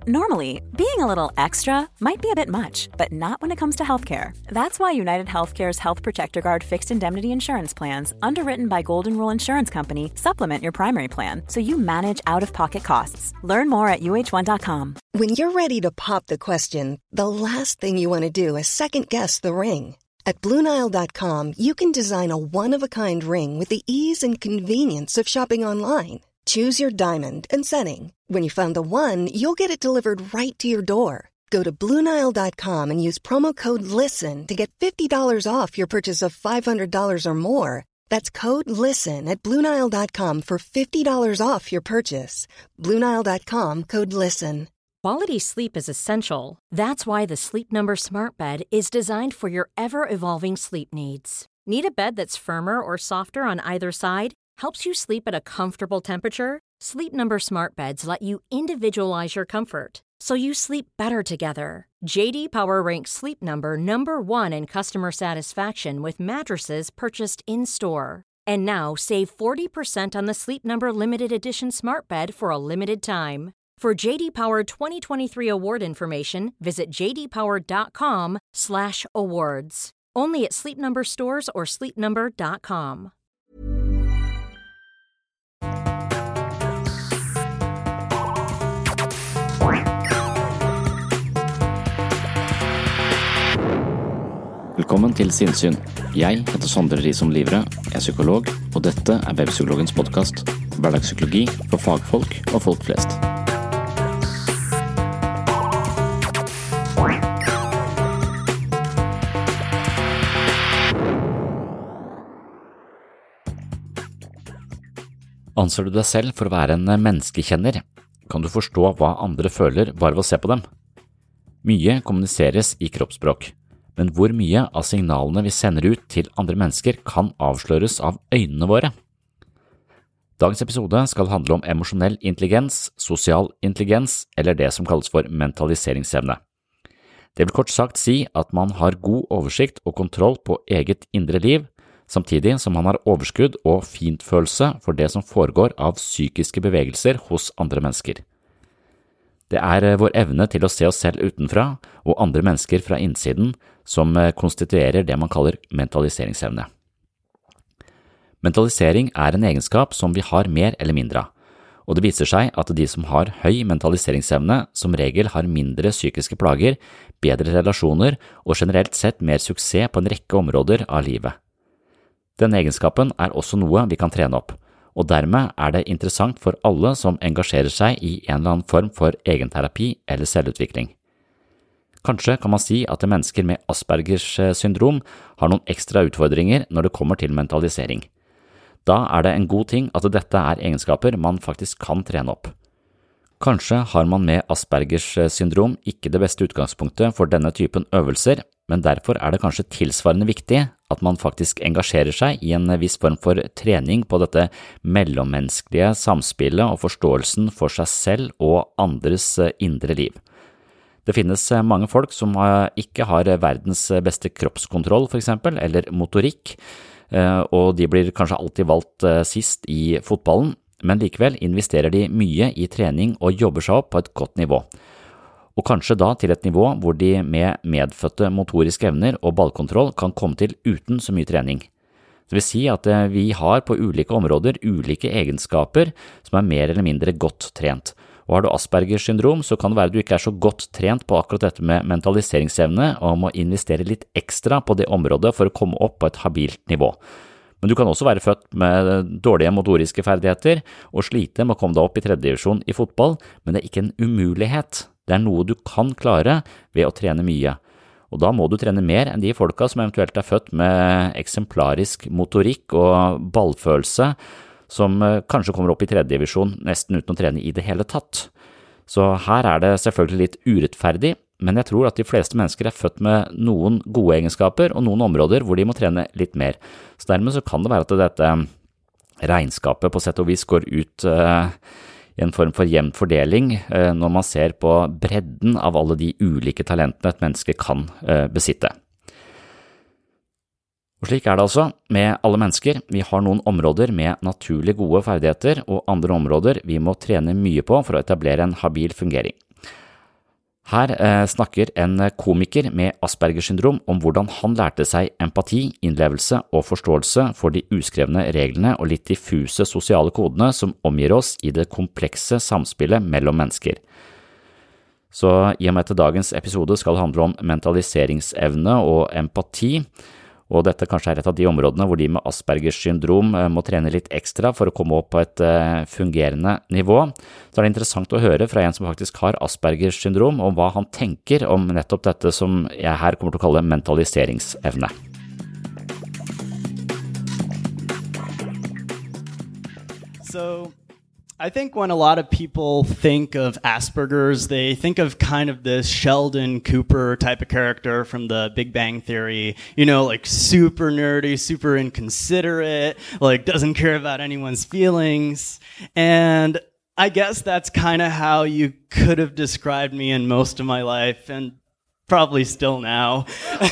Normally, being a little extra might be a bit much, but not when it comes to healthcare. That's why United Healthcare's Health Protector Guard fixed indemnity insurance plans, underwritten by Golden Rule Insurance Company, supplement your primary plan so you manage out-of-pocket costs. Learn more at uh1.com. When you're ready to pop the question, the last thing you want to do is second-guess the ring. At BlueNile.com, you can design a one-of-a-kind ring with the ease and convenience of shopping online. Choose your diamond and setting. When you find the one, you'll get it delivered right to your door. Go to BlueNile.com and use promo code LISTEN to get $50 off your purchase of $500 or more. That's code LISTEN at BlueNile.com for $50 off your purchase. BlueNile.com, code LISTEN. Quality sleep is essential. That's why the Sleep Number Smart Bed is designed for your ever-evolving sleep needs. Need a bed that's firmer or softer on either side? Helps you sleep at a comfortable temperature? Sleep Number Smart Beds let you individualize your comfort, so you sleep better together. J.D. Power ranks Sleep Number number 1 in customer satisfaction with mattresses purchased in-store. And now, save 40% on the Sleep Number Limited Edition Smart Bed for a limited time. For J.D. Power 2023 award information, visit jdpower.com/awards. Only at Sleep Number stores or sleepnumber.com. Velkommen til Sinnsyn. Jeg heter Sondre Risom Livre, jeg er psykolog, og dette er Webpsykologens podcast. Hverdagspsykologi for fagfolk og folk flest. Anser du deg selv for å være en menneskekjenner? Kan du forstå hva andre føler bare ved å se på dem? Mye kommuniseres i kroppsspråk. Men hvor mye av signalene vi sender ut til andre mennesker kan avsløres av øynene våre? Dagens episode skal handle om emosjonell intelligens, sosial intelligens eller det som kalles for mentaliseringsevne. Det vil kort sagt si at man har god oversikt og kontroll på eget indre liv, samtidig som man har overskudd og fintfølelse for det som foregår av psykiske bevegelser hos andre mennesker. Det er vår evne til å se oss selv utenfra og andre mennesker fra innsiden som konstituerer det man kaller mentaliseringsevne. Mentalisering er en egenskap som vi har mer eller mindre av, og det viser seg at de som har høy mentaliseringsevne som regel har mindre psykiske plager, bedre relasjoner og generelt sett mer suksess på en rekke områder av livet. Denne egenskapen er også noe vi kan trene opp, og dermed er det interessant for alle som engasjerer seg i en eller annen form for egenterapi eller selvutvikling. Kanskje kan man si at mennesker med Aspergers syndrom har noen ekstra utfordringer når det kommer til mentalisering. Da er det en god ting at dette er egenskaper man faktisk kan trene opp. Kanskje har man med Aspergers syndrom ikke det beste utgangspunktet for denne typen øvelser, men derfor er det kanskje tilsvarende viktig at man faktisk engasjerer seg i en viss form for trening på dette mellommenneskelige samspillet og forståelsen for seg selv og andres indre liv. Det finnes mange folk som ikke har verdens beste kroppskontroll for eksempel, eller motorikk, og de blir kanskje alltid valgt sist i fotballen, men likevel investerer de mye i trening og jobber seg opp på et godt nivå. Og kanskje da til et nivå hvor de med medfødte motoriske evner og ballkontroll kan komme til uten så mye trening. Det vil si at vi har på ulike områder ulike egenskaper som er mer eller mindre godt trent. Og har du Aspergers syndrom, så kan det være at du ikke er så godt trent på akkurat dette med mentaliseringsevne og må investere litt ekstra på det området for å komme opp på et habilt nivå. Men du kan også være født med dårlige motoriske ferdigheter og slite med å komme deg opp i 3. divisjon i fotball, men det er ikke en umulighet. Det er noe du kan klare ved å trene mye. Og da må du trene mer enn de folka som eventuelt er født med eksemplarisk motorikk og ballfølelse, som kanskje kommer opp i 3. divisjon nesten uten å trene i det hele tatt. Så her er det selvfølgelig litt urettferdig, men jeg tror at de fleste mennesker er født med noen gode egenskaper og noen områder hvor de må trene litt mer. Så dermed så kan det være at dette regnskapet på sett og vis går ut i en form for jevn fordeling når man ser på bredden av alle de ulike talentene et menneske kan besitte. Og slik er det altså med alle mennesker. Vi har noen områder med naturlig gode ferdigheter og andre områder vi må trene mye på for å etablere en habil fungering. Her snakker en komiker med Aspergers syndrom om hvordan han lærte seg empati, innlevelse og forståelse for de uskrevne reglene og litt diffuse sosiale kodene som omgir oss i det komplekse samspillet mellom mennesker. Så i og med at dagens episode skal handle om mentaliseringsevne og empati, og dette kanskje et av de områdene hvor de med Aspergers syndrom må trene litt ekstra for å komme opp på et fungerende nivå, så det interessant å høre fra en som faktisk har Aspergers syndrom, om hva han tenker om nettopp dette som jeg her kommer til å kalle mentaliseringsevne. So, I think when a lot of people think of Asperger's, they think of kind of this Sheldon Cooper type of character from the Big Bang Theory, you know, like super nerdy, super inconsiderate, like doesn't care about anyone's feelings. And I guess that's kind of how you could have described me in most of my life, and probably still now.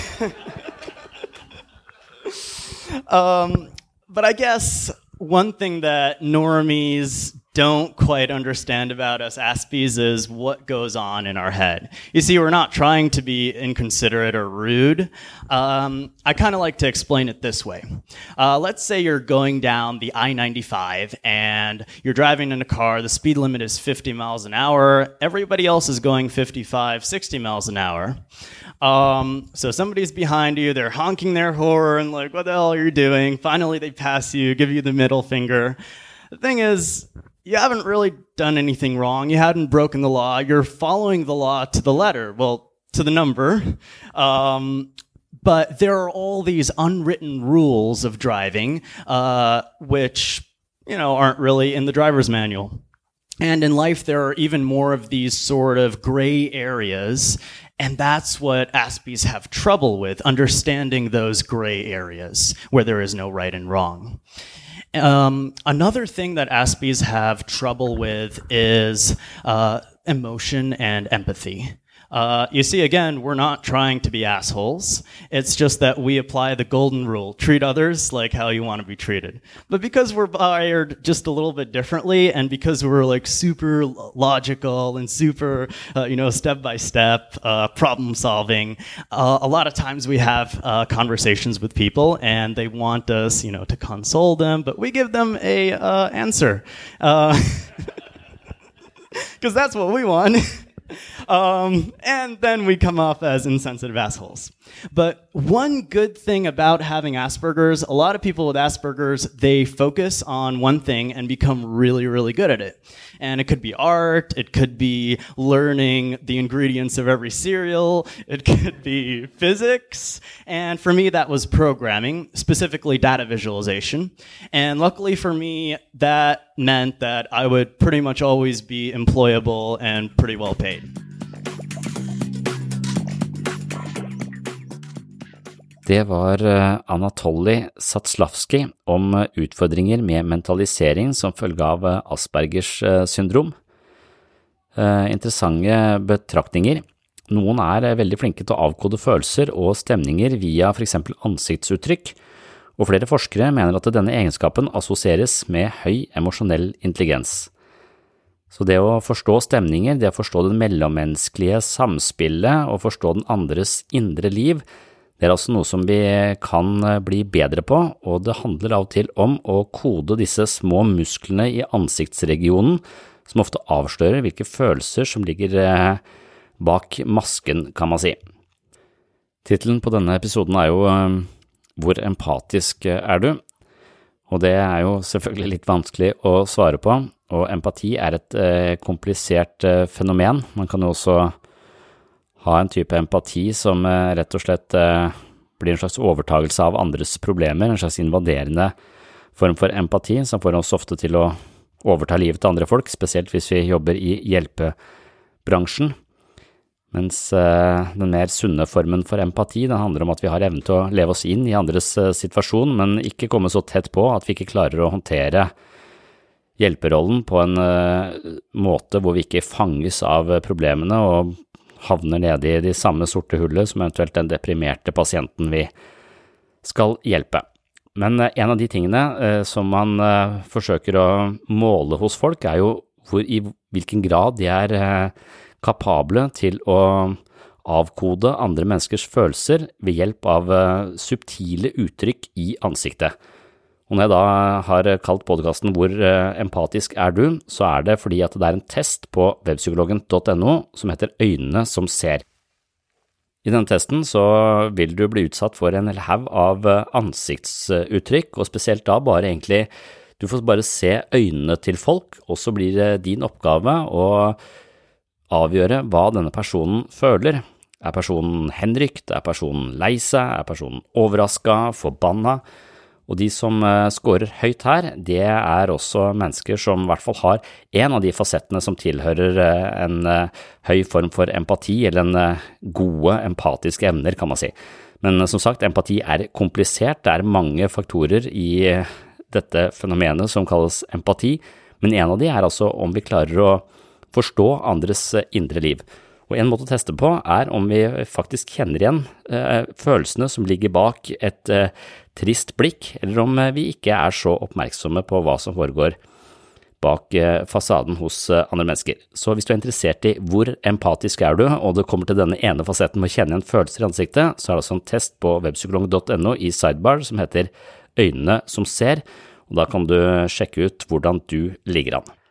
But I guess one thing that normies don't quite understand about us Aspies is what goes on in our head. You see, we're not trying to be inconsiderate or rude. I kind of like to explain it this way. Let's say you're going down the I-95 and you're driving in a car. The speed limit is 50 miles an hour. Everybody else is going 55, 60 miles an hour. So somebody's behind you, they're honking their horn, like, what the hell are you doing? Finally, they pass you, give you the middle finger. The thing is, you haven't really done anything wrong. You hadn't broken the law. You're following the law to the letter, well, to the number. But there are all these unwritten rules of driving, which, you know, aren't really in the driver's manual. And in life, there are even more of these sort of gray areas. And that's what Aspies have trouble with, understanding those gray areas where there is no right and wrong. Another thing that Aspies have trouble with is emotion and empathy. You see, again, we're not trying to be assholes. It's just that we apply the golden rule. Treat others like how you want to be treated. But because we're wired just a little bit differently, and because we're like super logical and super, step-by-step, problem solving, a lot of times we have conversations with people and they want us, to console them, but we give them a answer. Because that's what we want. And then we come off as insensitive assholes. But one good thing about having Asperger's, a lot of people with Asperger's, they focus on one thing and become really, really good at it. And it could be art, it could be learning the ingredients of every cereal, it could be physics, and for me that was programming, specifically data visualization. And luckily for me, that meant that I would pretty much always be employable and pretty well paid. Det var Anatoly Zatslavsky om utfordringer med mentalisering som følge av Aspergers syndrom. Interessante betraktninger. Noen veldig flinke til å avkode følelser og stemninger via for eksempel ansiktsuttrykk, og flere forskere mener at denne egenskapen assosieres med høy emosjonell intelligens. Så det å forstå stemninger, det å forstå den mellommenneskelige samspillet og forstå den andres indre liv, det altså noe som vi kan bli bedre på, og det handler av og til om å kode disse små musklene i ansiktsregionen, som ofte avslører hvilke følelser som ligger bak masken, kan man si. Titelen på denne episoden jo «Hvor empatisk du?», og det jo selvfølgelig litt vanskelig å svare på, og empati et komplisert fenomen. Man kan jo også ha en type empati som rett og slett blir en slags overtagelse av andres problemer, en slags invaderende form for empati som får oss ofte til å overta livet til andre folk, spesielt hvis vi jobber i hjelpebransjen. Mens den mer sunne formen for empati, den handler om at vi har evnen til å leve oss inn i andres situasjon, men ikke komme så tett på at vi ikke klarer å håndtere hjelperollen på en måte hvor vi ikke fanges av problemene og havner nede i de samme sorte hullet som eventuelt den deprimerte pasienten vi skal hjelpe. Men en av de tingene som man forsøker å måle hos folk jo i hvilken grad de kapable til å avkode andre menneskers følelser ved hjelp av subtile uttrykk i ansiktet. Og når jeg da har kalt podcasten «Hvor empatisk er du?», så det fordi at det en test på webpsykologen.no som heter «Øynene som ser». I denne testen så vil du bli utsatt for en haug av ansiktsuttrykk, og spesielt da du får bare se øynene til folk, og så blir det din oppgave å avgjøre hva denne personen føler. Personen henrykt? Personen lei seg? Personen overrasket? Forbanna? Og de som scorer høyt her, det også mennesker som I hvert fall har en av de fasettene som tilhører en høy form for empati, eller en gode empatiske evner, kan man si. Men som sagt, empati komplisert, det mange faktorer I dette fenomenet som kalles empati, men en av de altså om vi klarer å forstå andres indre liv. Og en måte å teste på om vi faktisk kjenner igjen følelsene som ligger bak et trist blikk, eller om vi ikke så oppmerksomme på hva som foregår bak fasaden hos andre mennesker. Så hvis du interessert I hvor empatisk du, og det kommer til denne ene fasetten med å kjenne igjen følelser I ansiktet, så det en test på webpsykologen.no I sidebar som heter «Øynene som ser», og da kan du sjekke ut hvordan du ligger an.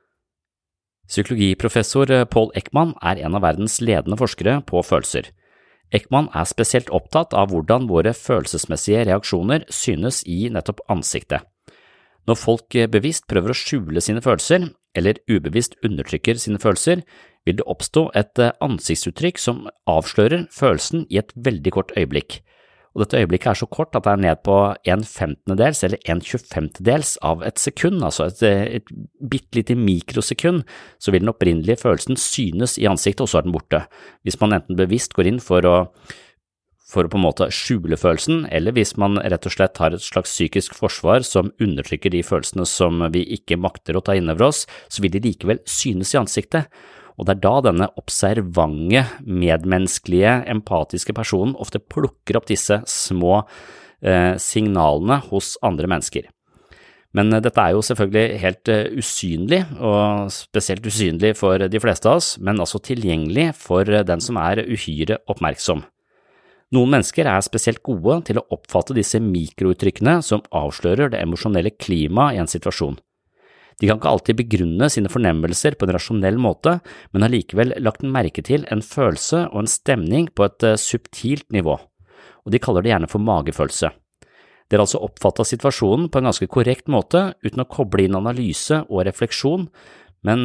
Psykologiprofessor Paul Ekman en av verdens ledende forskere på følelser. Ekman spesielt opptatt av hvordan våre følelsesmessige reaksjoner synes I nettopp ansiktet. Når folk bevisst prøver å skjule sine følelser, eller ubevisst undertrykker sine følelser, vil det oppstå et ansiktsuttrykk som avslører følelsen I et veldig kort øyeblikk. Og dette øyeblikket så kort at det ned på 1/15 eller 1/25 av et sekund, altså et bittelite mikrosekund, så vil den opprinnelige følelsen synes I ansiktet, og så den borte. Hvis man enten bevisst går inn for å på en måte skjule følelsen, eller hvis man rett og slett har et slags psykisk forsvar som undertrykker de følelsene som vi ikke makter å ta inn over oss, så vil de likevel synes I ansiktet. Og det da denne observante, medmenneskelige, empatiske personen ofte plukker opp disse små signalene hos andre mennesker. Men dette jo selvfølgelig helt usynlig, og spesielt usynlig for de fleste av oss, men altså tilgjengelig for den som uhyre oppmerksom. Noen mennesker spesielt gode til å oppfatte disse mikrouttrykkene som avslører det emosjonelle klimaet I en situasjon. De kan ikke alltid begrunne sine fornemmelser på en rasjonell måte, men har likevel lagt merke til en følelse og en stemning på et subtilt nivå, og de kaller det gjerne for magefølelse. De har altså oppfattet situasjonen på en ganske korrekt måte, uten å koble inn analyse og refleksjon, men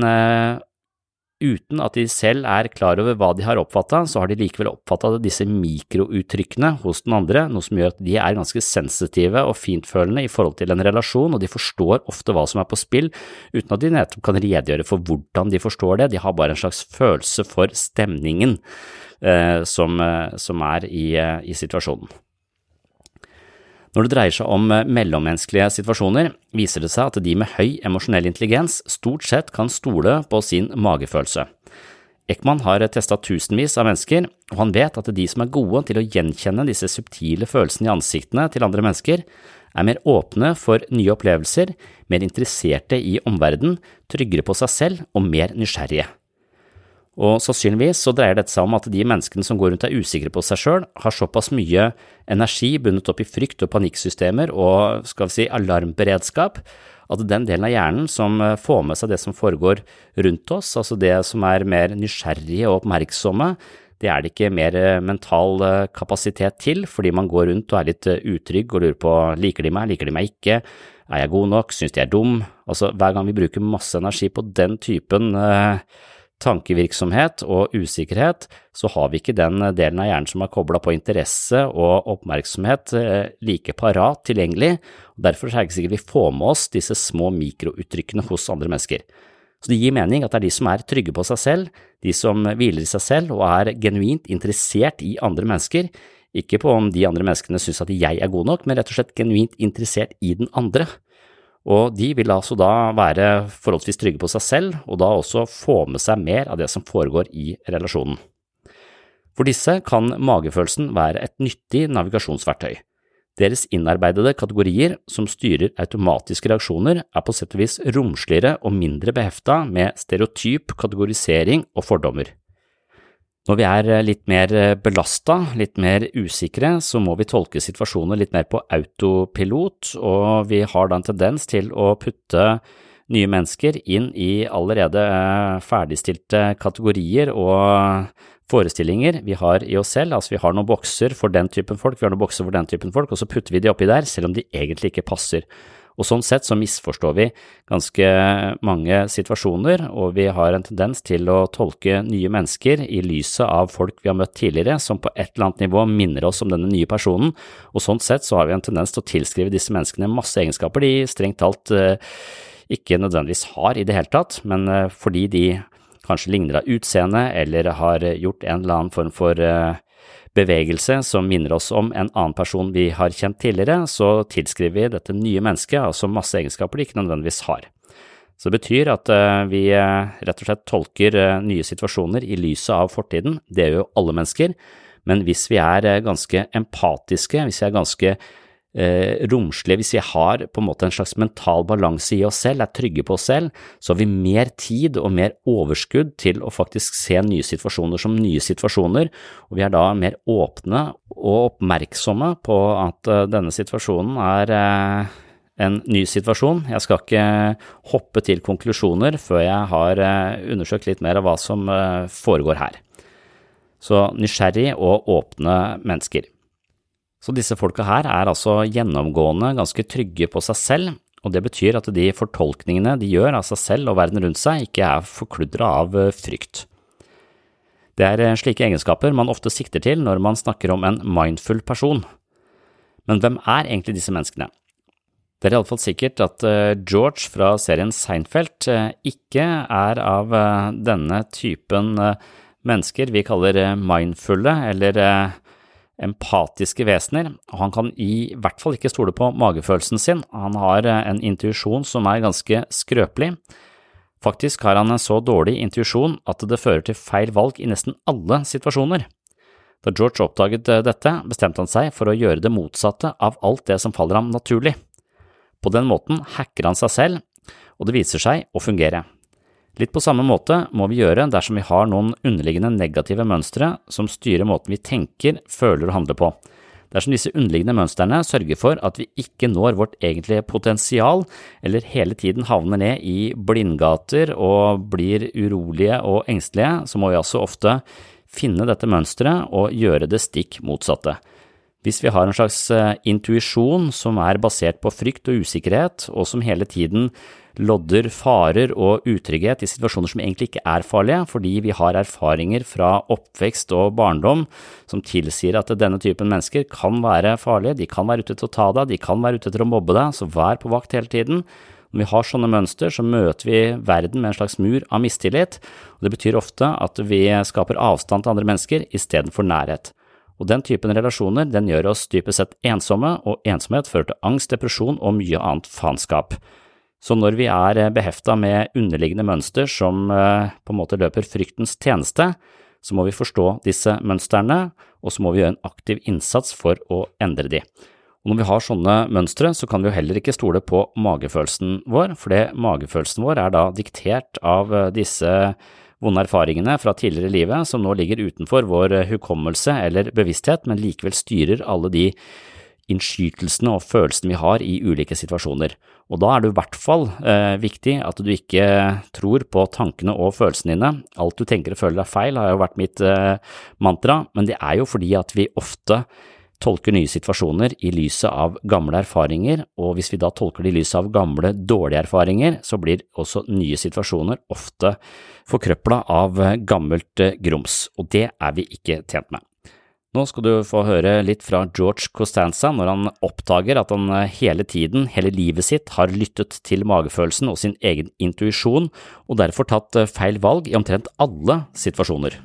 uten at de selv klar over hva de har oppfattet, så har de likevel oppfattet disse mikrouttrykkene hos den andre, noe som gjør at de ganske sensitive og fintfølende I forhold til en relasjon, og de forstår ofte hva som på spill, uten at de nettopp kan redegjøre for hvordan de forstår det. De har bare en slags følelse for stemningen som I situasjonen. Når det dreier seg om mellommenneskelige situasjoner, viser det seg at de med høy emosjonell intelligens stort sett kan stole på sin magefølelse. Ekman har testet tusenvis av mennesker, og han vet at de som gode til å gjenkjenne disse subtile følelsene I ansiktene til andre mennesker, mer åpne for nye opplevelser, mer interesserte I omverdenen, tryggere på seg selv og mer nysgjerrige. Og sannsynligvis så dreier dette seg om at de menneskene som går rundt usikre på seg selv, har såpass mye energi bundet opp I frykt- og panikksystemer og, skal vi si, alarmberedskap, at den delen av hjernen som får med seg det som foregår rundt oss, altså det som mer nysgjerrige og oppmerksomme, det det ikke mer mental kapasitet til, fordi man går rundt og litt utrygg og lurer på, liker de meg ikke, jeg god nok, synes de dum? Altså hver gang vi bruker masse energi på den typen tankevirksomhet og usikkerhet, så har vi ikke den delen av hjernen som koblet på interesse og oppmerksomhet like parat tilgjengelig, og derfor det ikke sikkert vi får med oss disse små mikrouttrykkene hos andre mennesker. Så det gir mening at det de som trygge på seg selv, de som hviler I seg selv og genuint interessert I andre mennesker, ikke på om de andre menneskene synes at jeg god nok, men rett og slett genuint interessert I den andre. Og de vil altså da være forholdsvis trygge på seg selv, og da også få med seg mer av det som foregår I relasjonen. For disse kan magefølelsen være et nyttig navigasjonsverktøy. Deres innarbeidede kategorier som styrer automatiske reaksjoner på sett og vis romsligere og mindre beheftet med stereotyp kategorisering og fordommer. Når vi litt mer belastet, litt mer usikre, så må vi tolke situasjoner litt mer på autopilot, og vi har da en tendens til å putte nye mennesker inn I allerede ferdigstilte kategorier og forestillinger vi har I oss selv, altså vi har noen bokser for den typen folk, vi har noen bokser for den typen folk, og så putter vi de oppi der, selv om de egentlig ikke passer. Og sånn sett så misforstår vi ganske mange situasjoner, og vi har en tendens til å tolke nye mennesker I lyset av folk vi har møtt tidligere, som på et eller annet nivå minner oss om denne nye personen, og sånn sett så har vi en tendens til å tilskrive disse menneskene masse egenskaper de strengt talt ikke nødvendigvis har I det hele tatt, men fordi de kanskje ligner av utseende eller har gjort en eller annen form for bevegelse som minner oss om en annen person vi har kjent tidligere, så tilskriver vi dette nye mennesket, altså masse egenskaper de ikke nødvendigvis har. Så det betyr at vi rett og slett tolker nye situasjoner I lyset av fortiden, det gjør jo alle mennesker, men hvis vi ganske empatiske, hvis vi ganske romslige, hvis vi har på en måte en slags mental balanse I oss selv, trygge på oss selv, så har vi mer tid og mer overskudd til å faktisk se nye situasjoner som nye situasjoner, og vi da mer åpne og oppmerksomme på at denne situasjonen en ny situasjon. Jeg skal ikke hoppe til konklusjoner før jeg har undersøkt litt mer av hva som foregår her. Så nysgjerrig og åpne mennesker. Så disse folka her altså gjennomgående ganske trygge på seg selv, og det betyr at de fortolkningene de gjør av seg selv og verden rundt seg ikke forkludret av frykt. Det slike egenskaper man ofte sikter til når man snakker om en mindful person. Men hvem egentlig disse menneskene? Det I alle fall sikkert at George fra serien Seinfeld ikke av denne typen mennesker vi kaller mindfulle eller empatiske vesener, og han kan I hvert fall ikke stole på magefølelsen sin. Han har en intuisjon som ganske skrøpelig. Faktisk har han en så dårlig intuisjon at det fører til feil valg I nesten alle situasjoner. Da George oppdaget dette, bestemte han seg for å gjøre det motsatte av alt det som faller ham naturlig. På den måten hacker han seg selv, og det viser seg å fungere. Litt på samme måte må vi gjøre dersom vi har noen underliggende negative mønstre som styrer måten vi tenker, føler og handler på. Dersom disse underliggende mønstrene sørger for at vi ikke når vårt egentlige potensial, eller hele tiden havner ned I blindgater og blir urolige og engstelige, så må vi altså ofte finne dette mønstret og gjøre det stikk motsatte. Hvis vi har en slags intuisjon som basert på frykt og usikkerhet, og som hele tiden lodder farer og utrygghet I situasjoner som egentlig ikke farlige, fordi vi har erfaringer fra oppvekst og barndom som tilsier at denne typen mennesker kan være farlige, de kan være ute til å ta deg, de kan være ute til å mobbe deg, så vær på vakt hele tiden. Når vi har sånne mønster, så møter vi verden med en slags mur av mistillit, og det betyr ofte at vi skaper avstand til andre mennesker I stedet for nærhet. Og den typen relasjoner, den gjør oss dypest sett ensomme, og ensomhet fører til angst, depresjon og mye annet faenskap. Så når vi beheftet med underliggende mønster som på en måte løper fryktens tjeneste, så må vi forstå disse mønstrene, og så må vi gjøre en aktiv innsats for å endre de. Og når vi har sånne mønstre, så kan vi jo heller ikke stole på magefølelsen vår, for magefølelsen vår da diktert av disse vonde erfaringene fra tidligere i livet, som nå ligger utenfor vår hukommelse eller bevissthet, men likevel styrer alle de innskytelsene og følelsene vi har I ulike situasjoner. Og da det I hvert fall viktig at du ikke tror på tankene og følelsene dine. Alt du tenker og føler feil har jo vært mitt mantra, men det jo fordi at vi ofte tolker nye situasjoner I lyset av gamle erfaringer, og hvis vi da tolker det I lyset av gamle, dårlige erfaringer, så blir også nye situasjoner ofte forkrøplet av gammelt grums, og det vi ikke tjent med. Nå skal du få høre litt fra George Costanza når han oppdager at han hele tiden, hele livet sitt, har lyttet til magefølelsen og sin egen intuisjon, og derfor tatt feil valg I omtrent alle situasjoner.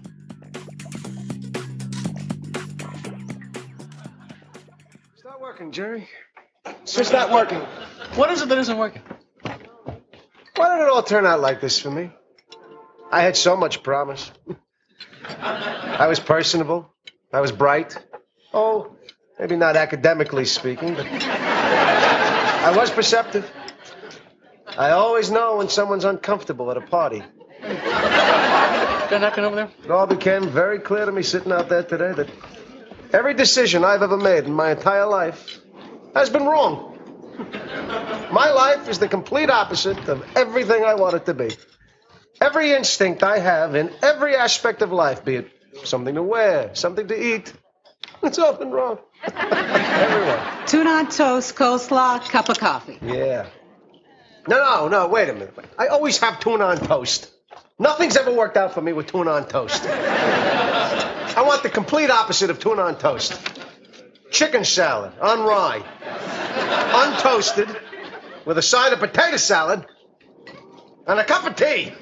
It's not working, Jerry. It's just not working. What is it that isn't working? Why did it all turn out like this for me? I had so much promise. I was personable. I was bright. Oh, Maybe not academically speaking, but I was perceptive. I always know when someone's uncomfortable at a party. Got knocking over there? It all became very clear to me sitting out there today that every decision I've ever made in my entire life has been wrong. My life is the complete opposite of everything I want it to be. Every instinct I have in every aspect of life, be it something to wear, something to eat, it's all been wrong. Everywhere. Tuna on toast, coleslaw, cup of coffee. Yeah. No, wait a minute. I always have tuna on toast. Nothing's ever worked out for me with tuna on toast. I want the complete opposite of tuna on toast. Chicken salad on rye. Untoasted, with a side of potato salad, and a cup of tea.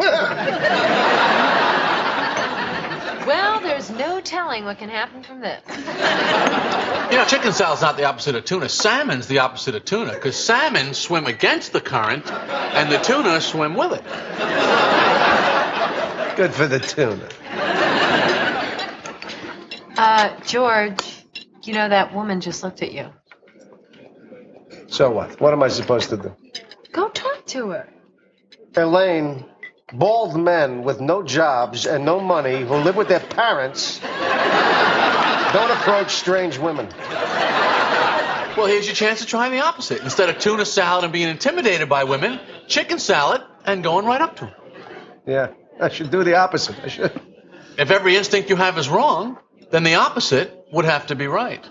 Well, there's no telling what can happen from this. You know, chicken salad's not the opposite of tuna. Salmon's the opposite of tuna, because salmon swim against the current, and the tuna swim with it. Good for the tuna. George, you know that woman just looked at you. So what? What am I supposed to do? Go talk to her. Elaine, bald men with no jobs and no money who live with their parents don't approach strange women. Well, here's your chance to try the opposite. Instead of tuna salad and being intimidated by women, chicken salad and going right up to them. Yeah, I should do the opposite. I should. If every instinct you have is wrong, then the opposite would have to be right.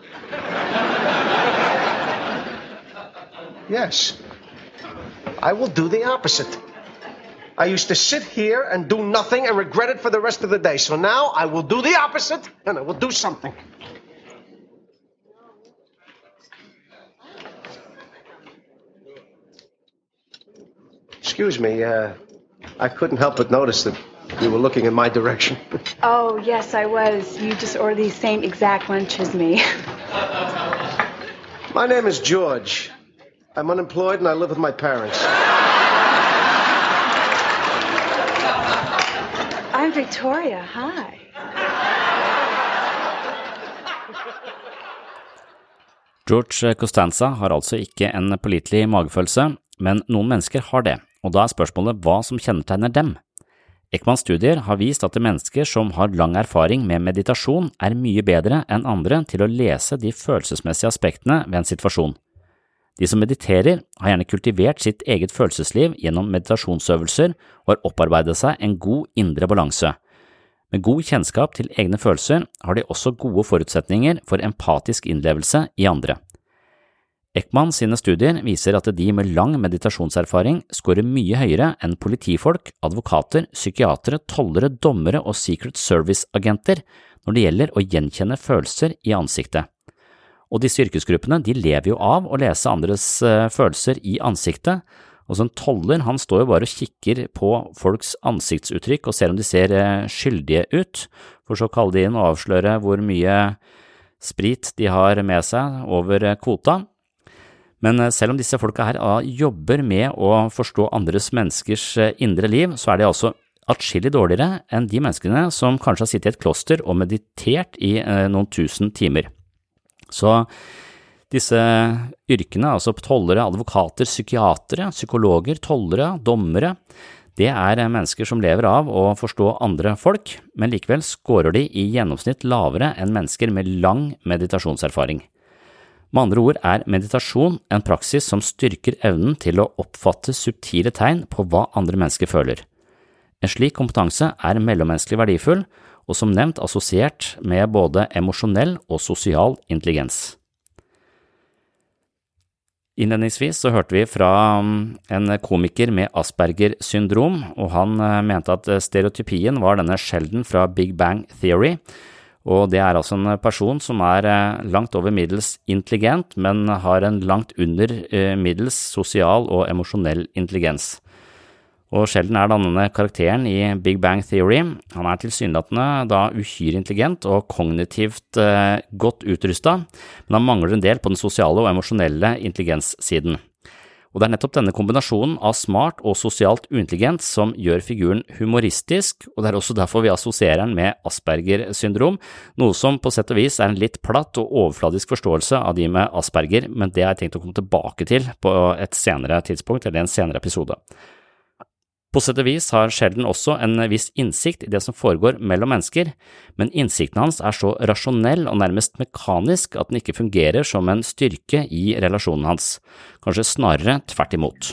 Yes. I will do the opposite. I used to sit here and do nothing and regret it for the rest of the day. So now I will do the opposite, and I will do something. Excuse me, I couldn't help but notice that you were looking in my direction. Oh, yes, I was. You just ordered the same exact lunch as me. My name is George. I'm unemployed and I live with my parents. I'm Victoria. Hi. George Costanza har altså ikke en pålitelig magefølelse, men noen mennesker har det, og da er spørsmålet hva som kjennetegner dem. Ekmans studier har vist at mennesker som har lang erfaring med meditasjon er mye bedre enn andre til å lese de følelsesmessige aspektene ved en situasjon. De som mediterer har gjerne kultivert sitt eget følelsesliv gjennom meditasjonsøvelser og har opparbeidet seg en god indre balanse. Med god kjennskap til egne følelser har de også gode forutsetninger for empatisk innlevelse i andre. Ekman sine studier viser at de med lang meditasjonserfaring scorer mye høyere enn politifolk, advokater, psykiatere, tollere, dommere og Secret Service-agenter når det gjelder å gjenkjenne følelser i ansiktet. Og disse yrkesgruppene de lever jo av å lese andres følelser i ansiktet, og så en toller han står jo bare og kikker på folks ansiktsuttrykk og ser om de ser skyldige ut, for så kaller de inn og avsløre hvor mye sprit de har med seg over kvota. Men selv om disse folka her jobber med å forstå andres menneskers indre liv, så er de altså atskillig dårligere enn de menneskene som kanskje har sittet i et kloster og meditert i noen tusen timer. Så disse yrkene, altså tollere, advokater, psykiatere, psykologer, tollere, dommere, det er mennesker som lever av å forstå andre folk, men likevel scorer de i gjennomsnitt lavere enn mennesker med lang meditasjonserfaring. Med andre ord er meditasjon en praksis som styrker evnen til å oppfatte subtile tegn på hva andre mennesker føler. En slik kompetanse er mellommenneskelig verdifull, og som nevnt assosiert med både emosjonell og sosial intelligens. Innledningsvis så hørte vi fra en komiker med Asperger syndrom, og han mente at stereotypien var denne Sheldon fra Big Bang Theory, og det er altså en person som er langt over middels intelligent, men har en langt under middels sosial og emosjonell intelligens. Og Sheldon er denne karakteren i Big Bang Theory. Han er tilsynelatende da uhyre intelligent og kognitivt godt utrustet, men han mangler en del på den sosiale og emosjonelle intelligenssiden. Og det er nettopp denne kombinasjonen av smart og sosialt uintelligent som gjør figuren humoristisk, og det er også derfor vi assosierer den med Asperger-syndrom, noe som på sett og vis er en litt platt og overfladisk forståelse av de med Asperger, men det har jeg tenkt å komme tilbake til på et senere tidspunkt eller en senere episode. På sett og vis har Sheldon også en viss innsikt i det som foregår mellom mennesker, men innsikten hans er så rasjonell og nærmest mekanisk at den ikke fungerer som en styrke i relasjonen hans, kanskje snarere tvert imot.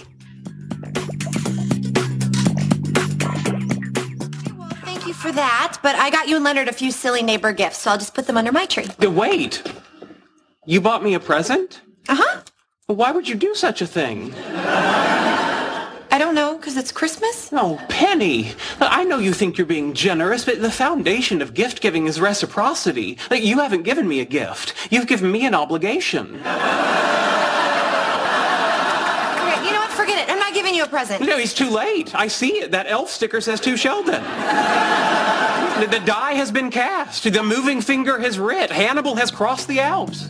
Thank you for that, but I got you and Leonard a few silly neighbor gifts, so I'll just put them under my tree. Wait, you bought me a present? Uh-huh. Why would you do such a thing? I don't know, because it's Christmas? Oh, Penny, I know you think you're being generous, but the foundation of gift-giving is reciprocity. You haven't given me a gift. You've given me an obligation. Okay, you know what? Forget it. I'm not giving you a present. No, it's too late. I see it. That elf sticker says to Sheldon. The die has been cast. The moving finger has writ. Hannibal has crossed the Alps.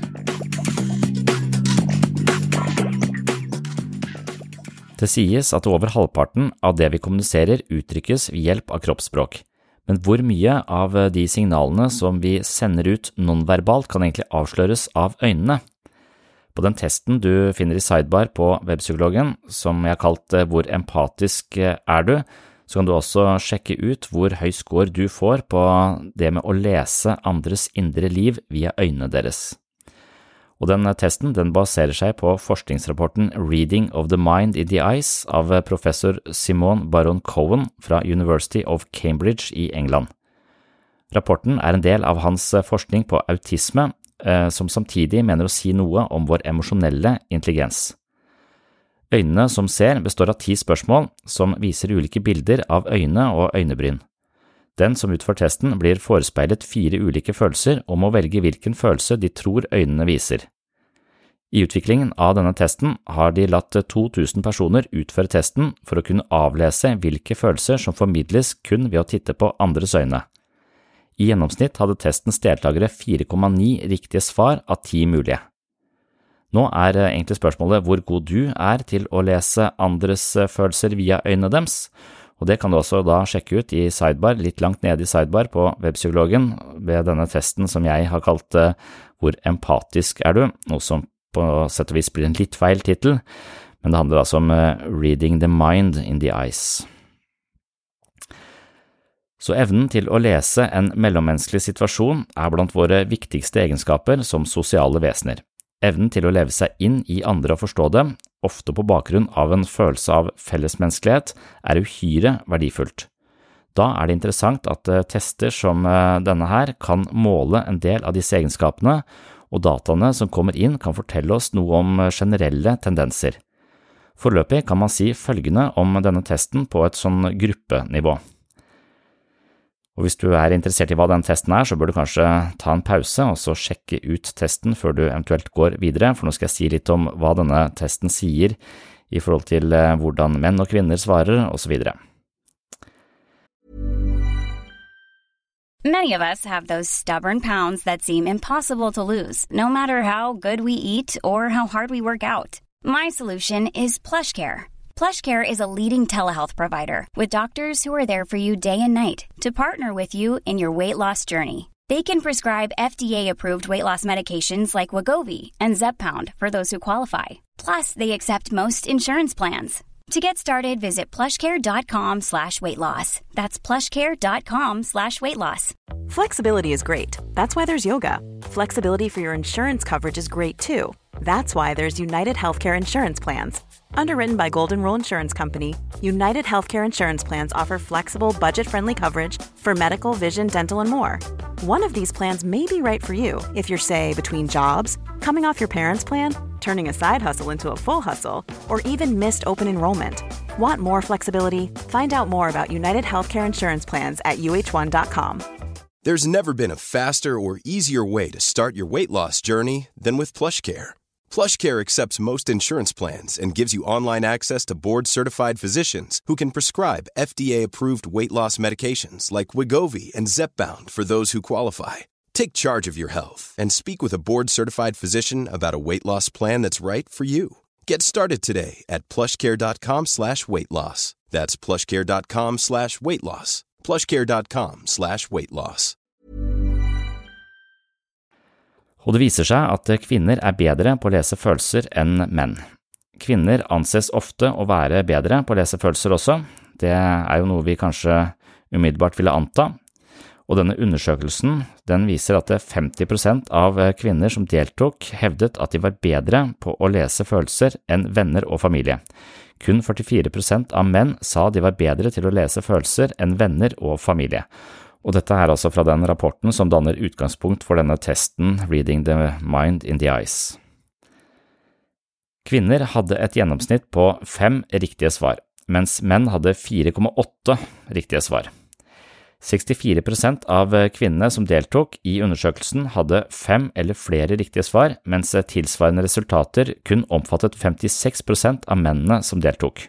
Det sies at over halvparten av det vi kommuniserer uttrykkes ved hjelp av kroppsspråk, men hvor mye av de signalene som vi sender ut nonverbalt kan egentlig avsløres av øynene? På den testen du finner i Sidebar på Webpsykologen, som jeg har kalt Hvor empatisk er du?, så kan du også sjekke ut hvor høy score du får på det med å lese andres indre liv via øynene deres. Og den testen den baserer seg på forskningsrapporten Reading of the Mind in the Eyes av professor Simone Baron-Cohen fra University of Cambridge i England. Rapporten er en del av hans forskning på autisme, som samtidig mener å si noe om vår emosjonelle intelligens. Øynene som ser består av 10 spørsmål som viser ulike bilder av øyne og øynebryn. Den som utfører testen blir forespeilet 4 ulike følelser og må velge hvilken følelse de tror øynene viser. I utviklingen av denne testen har de latt 2000 personer utføre testen for å kunne avlese hvilke følelser som formidles kun ved å titte på andres øyne. I gjennomsnitt hadde testens deltakere 4,9 riktige svar av 10 mulige. Nå er egentlig spørsmålet hvor god du er til å lese andres følelser via øynene deres, og det kan du også da sjekke ut i Sidebar, litt langt nede i Sidebar på Webpsykologen, ved denne testen som jeg har kalt Hvor empatisk er du?, noe som på sett og vis blir en litt feil titel, men det handler altså om Reading the Mind in the Eyes. Så evnen til å lese en mellommenneskelig situasjon er blant våre viktigste egenskaper som sosiale vesener. Evnen til å leve seg inn i andre og forstå det, ofte på bakgrunn av en følelse av fellesmenneskelighet, er uhyre verdifullt. Da er det interessant at tester som denne her kan måle en del av disse egenskapene, og dataene som kommer inn kan fortelle oss noe om generelle tendenser. Foreløpig kan man si følgende om denne testen på et sånn gruppenivå. Og hvis du er interessert i hva den testen er, så bør du kanskje ta en pause og så sjekke ut testen før du eventuelt går videre, for nå skal jeg si litt om hva denne testen sier i forhold til hvordan menn og kvinner svarer, og så videre. Many of us have those stubborn pounds that seem impossible to lose, no matter how good we eat or how hard we work out. My solution is PlushCare. PlushCare is a leading telehealth provider with doctors who are there for you day and night to partner with you in your weight loss journey. They can prescribe FDA-approved weight loss medications like Wegovy and Zepbound for those who qualify. Plus, they accept most insurance plans. To get started, visit plushcare.com/weightloss. That's plushcare.com/weightloss. Flexibility is great. That's why there's yoga. Flexibility for your insurance coverage is great too. That's why there's United Healthcare Insurance Plans. Underwritten by Golden Rule Insurance Company, United Healthcare Insurance Plans offer flexible, budget-friendly coverage for medical, vision, dental, and more. One of these plans may be right for you if you're, say, between jobs, coming off your parents' plan, turning a side hustle into a full hustle, or even missed open enrollment. Want more flexibility? Find out more about United Healthcare Insurance Plans at uh1.com. There's never been a faster or easier way to start your weight loss journey than with PlushCare. PlushCare accepts most insurance plans and gives you online access to board-certified physicians who can prescribe FDA-approved weight loss medications like Wegovy and Zepbound for those who qualify. Take charge of your health and speak with a board-certified physician about a weight loss plan that's right for you. Get started today at plushcare.com/weightloss. That's plushcare.com/weightloss. plushcare.com/weightloss. Og det viser seg at kvinner bedre på å lese følelser enn menn. Kvinner anses ofte å være bedre på å lese følelser også. Det jo noe vi kanskje umiddelbart ville anta. Og denne undersøkelsen, den viser at 50% av kvinner som deltok hevdet at de var bedre på å lese følelser enn venner og familie. Kun 44% av menn sa de var bedre til å lese følelser enn venner og familie. Og dette altså fra den rapporten som danner utgangspunkt for denne testen Reading the Mind in the Eyes. Kvinner hadde et gjennomsnitt på 5 riktige svar, mens menn hadde 4,8 riktige svar. 64% av kvinnene som deltok i undersøkelsen hadde 5 eller flere riktige svar, mens tilsvarende resultater kun omfattet 56% av mennene som deltok.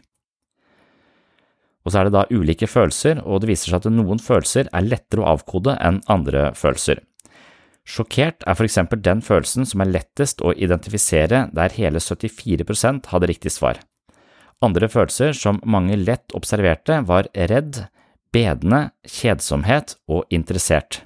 Og så det da ulike følelser, og det viser seg at noen følelser lettere å avkode enn andre følelser. Sjokkert for eksempel den følelsen som lettest å identifisere, der hele 74% hadde riktig svar. Andre følelser som mange lett observerte var redd, bedende, kjedsomhet og interessert.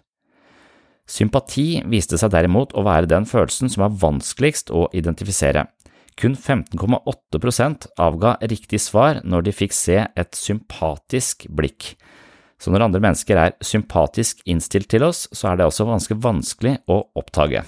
Sympati viste seg derimot å være den følelsen som vanskeligst å identifisere. Kun 15,8% avga riktig svar når de fikk se et sympatisk blikk. Så når andre mennesker sympatisk innstilt til oss, så det også ganske vanskelig å oppdage.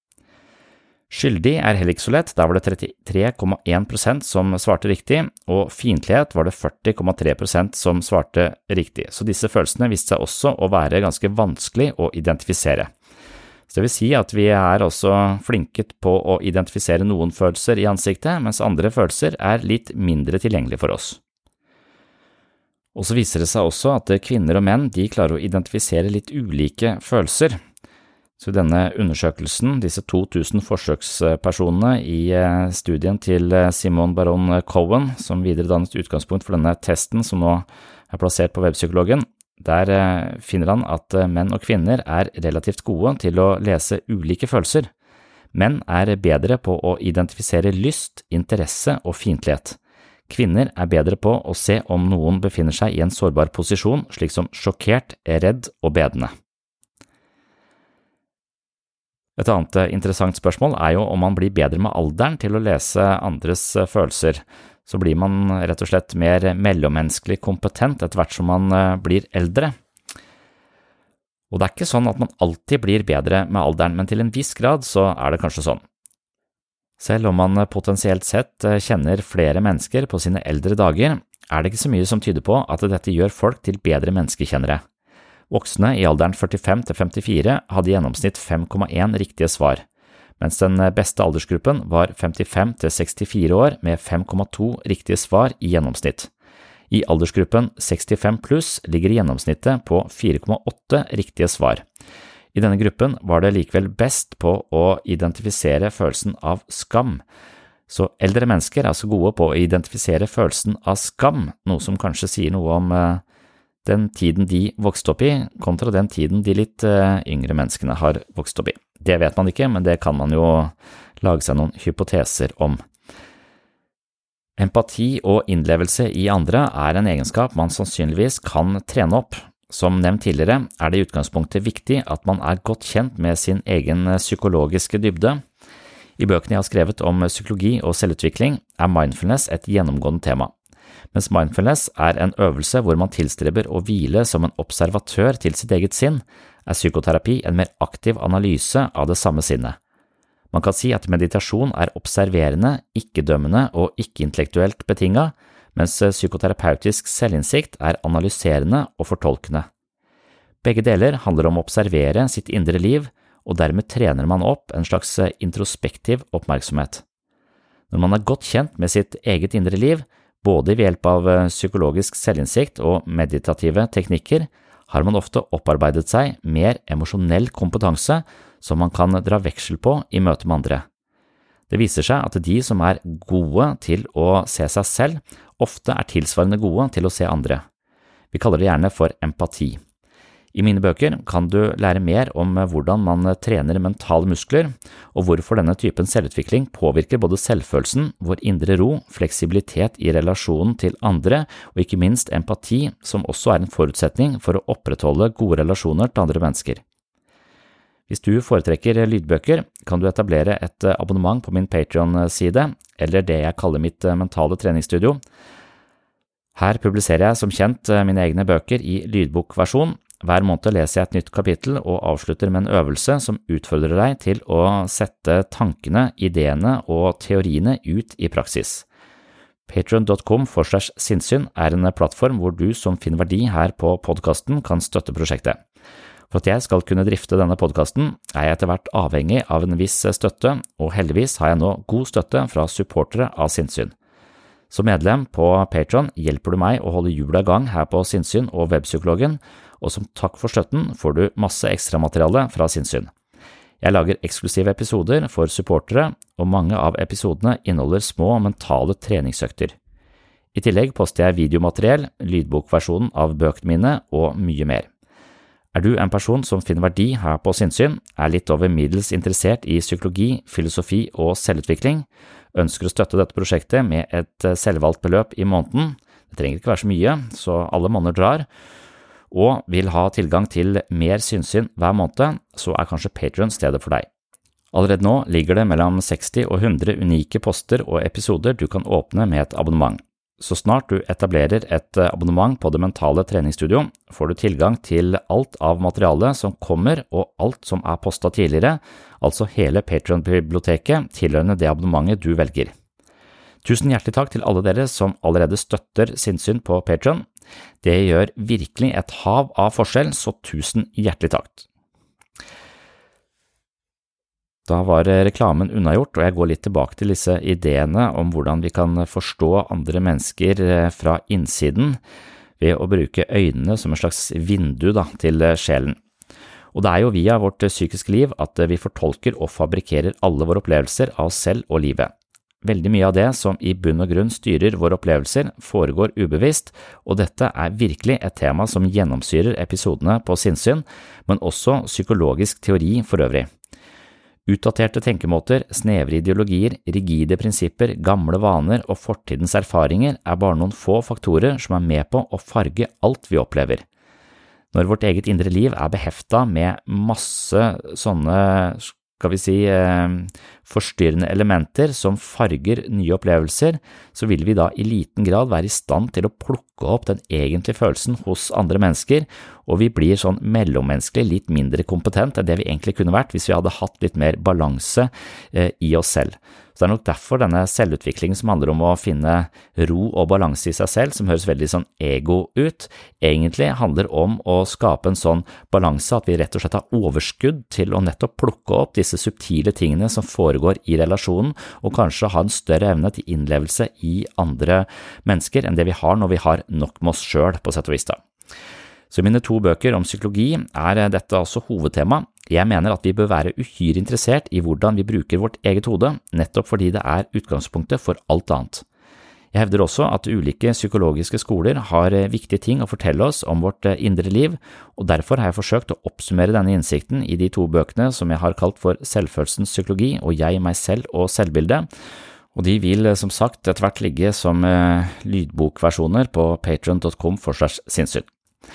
Skyldig heller ikke så lett, der var det 33,1% som svarte riktig, og fiendtlighet var det 40,3% som svarte riktig. Så disse følelsene viste seg også å være ganske vanskelig å identifisere. Så det vil si at vi også flinket på å identifisere noen følelser i ansiktet, mens andre følelser litt mindre tilgjengelige for oss. Og så viser det seg også at kvinner og menn de klarer å identifisere litt ulike følelser. Så i denne undersøkelsen, disse 2000 forsøkspersonene i studien til Simon Baron Cohen, som videre dannet utgangspunkt for denne testen som nå plassert på webpsykologen, der finner han at menn og kvinner relativt gode til å lese ulike følelser. Menn bedre på å identifisere lyst, interesse og fiendtlighet. Kvinner bedre på å se om noen befinner seg i en sårbar posisjon, slik som sjokkert, redd og bedende. Et annet interessant spørsmål jo om man blir bedre med alderen til å lese andres følelser. Så blir man rett og slett mer mellommenneskelig kompetent etter hvert som man blir eldre. Og det ikke sånn at man alltid blir bedre med alderen, men til en viss grad så det kanskje sånn. Selv om man potensielt sett kjenner flere mennesker på sine eldre dager, det ikke så mye som tyder på at dette gjør folk til bedre menneskekjennere. Voksne i alderen 45 til 54 hadde i gjennomsnitt 5,1 riktige svar, mens den beste aldersgruppen var 55 til 64 år med 5,2 riktige svar i gjennomsnitt. I aldersgruppen 65 pluss ligger gjennomsnittet på 4,8 riktige svar. I denne gruppen var det likevel best på å identifisere følelsen av skam. Så eldre mennesker så gode på å identifisere følelsen av skam, noe som kanskje sier noe om den tiden de vokste opp i, kontra den tiden de litt yngre menneskene har vokst opp i. Det vet man ikke, men det kan man jo lage seg noen hypoteser om. Empati og innlevelse i andre en egenskap man sannsynligvis kan trene opp. Som nevnt tidligere det i utgangspunktet viktig at man godt kjent med sin egen psykologiske dybde. I bøkene jeg har skrevet om psykologi og selvutvikling mindfulness et gjennomgående tema. Mens mindfulness en øvelse hvor man tilstreber å hvile som en observatør til sitt eget sinn, psykoterapi en mer aktiv analyse av det samme sinnet. Man kan si at meditasjon observerende, ikke-dømmende og ikke-intellektuelt betinget, mens psykoterapeutisk selvinnsikt analyserende og fortolkende. Begge deler handler om å observere sitt indre liv, og dermed trener man opp en slags introspektiv oppmerksomhet. Når man godt kjent med sitt eget indre liv, både ved hjelp av psykologisk selvinnsikt og meditative teknikker, har man ofte opparbeidet seg mer emosjonell kompetanse som man kan dra veksel på i møte med andre. Det viser seg at de som gode til å se seg selv, ofte tilsvarende gode til å se andre. Vi kaller det gjerne for empati. I mine bøker kan du lære mer om hvordan man trener mentale muskler, og hvorfor denne typen selvutvikling påvirker både selvfølelsen, vår indre ro, fleksibilitet i relasjonen til andre, og ikke minst empati, som også en forutsetning for å opprettholde gode relasjoner til andre mennesker. Hvis du foretrekker lydbøker, kan du etablere et abonnement på min Patreon-side, eller det jeg kaller mitt mentale treningsstudio. Her publiserer jeg som kjent mine egne bøker i lydbokversjon. Hver måned leser jeg et nytt kapittel og avslutter med en øvelse som utfordrer deg til å sette tankene, ideene og teoriene ut i praksis. Patreon.com/sinnssyn en plattform hvor du som finner verdi her på podcasten kan støtte prosjektet. For at jeg skal kunne drifte denne podcasten jeg etter hvert avhengig av en viss støtte, og heldigvis har jeg nå god støtte fra supportere av Sinnssyn. Som medlem på Patreon hjelper du meg å holde hjulene i gang her på Sinnssyn og Webpsykologen, og som takk for støtten får du masse ekstra materiale fra Sinnssyn. Jeg lager eksklusive episoder for supportere, og mange av episodene inneholder små mentale treningsøkter. I tillegg poster jeg videomateriell, lydbokversjonen av bøkene mine og mye mer. Du en person som finner verdi her på Sinnssyn, litt over middels interessert i psykologi, filosofi og selvutvikling, ønsker å støtte dette prosjektet med et selvvalgt beløp i måneden, det trenger ikke være så mye, så alle måneder drar, og vil ha tilgang til mer Sinnssyn hver måned, så kanskje Patreon stedet for deg. Allerede nå ligger det mellom 60 og 100 unike poster og episoder du kan åpne med et abonnement. Så snart du etablerer et abonnement på det mentale treningsstudio, får du tilgang til alt av materiale som kommer og alt som postet tidligere, altså hele Patreon-biblioteket tilhørende det abonnementet du velger. Tusen hjertelig takk til alle dere som allerede støtter Sinnssyn på Patreon. Det gjør virkelig et hav av forskjell, så tusen hjertelig takk. Da var reklamen unnagjort, og jeg går litt tilbake til disse ideene om hvordan vi kan forstå andre mennesker fra innsiden ved å bruke øynene som en slags vindu til sjelen. Og det jo via vårt psykiske liv at vi fortolker og fabrikkerer alle våre opplevelser av oss selv og livet. Veldig mye av det som i bunn og grunn styrer våre opplevelser foregår ubevisst, og dette virkelig et tema som gjennomsyrer episodene på Sinnssyn, men også psykologisk teori for øvrig. Utdaterte tenkemåter, snevre ideologier, rigide prinsipper, gamle vaner og fortidens erfaringer bare noen få faktorer som med på å farge alt vi opplever. Når vårt eget indre liv beheftet med masse sånne, forstyrrende elementer som farger nye opplevelser, så vil vi da i liten grad være i stand til å plukke opp den egentlige følelsen hos andre mennesker, og vi blir sånn mellommenneskelig litt mindre kompetent enn det vi egentlig kunne vært hvis vi hadde hatt litt mer balanse i oss selv. Så det nok derfor denne selvutviklingen som handler om å finne ro og balanse i seg selv, som høres veldig sånn ego ut, egentlig handler om å skape en sånn balanse at vi rett og slett har overskudd til å nettopp plukke opp disse subtile tingene som foregår i relasjonen, og kanskje ha en større evne til innlevelse i andre mennesker enn det vi har når vi har nok med oss selv på sett og vis da. Så i mine 2 bøker om psykologi dette også hovedtema. Jeg mener at vi bør være uhyre interessert i hvordan vi bruker vårt eget hode, nettopp fordi det utgangspunktet for alt annet. Jeg hevder også at ulike psykologiske skoler har viktige ting å fortelle oss om vårt indre liv, og derfor har jeg forsøkt å oppsummere denne innsikten i de 2 bøkene som jeg har kalt for Selvfølelsens psykologi og Jeg, meg selv og selvbildet, og de vil som sagt etter hvert ligge som lydbokversjoner på patreon.com/sinnssyn.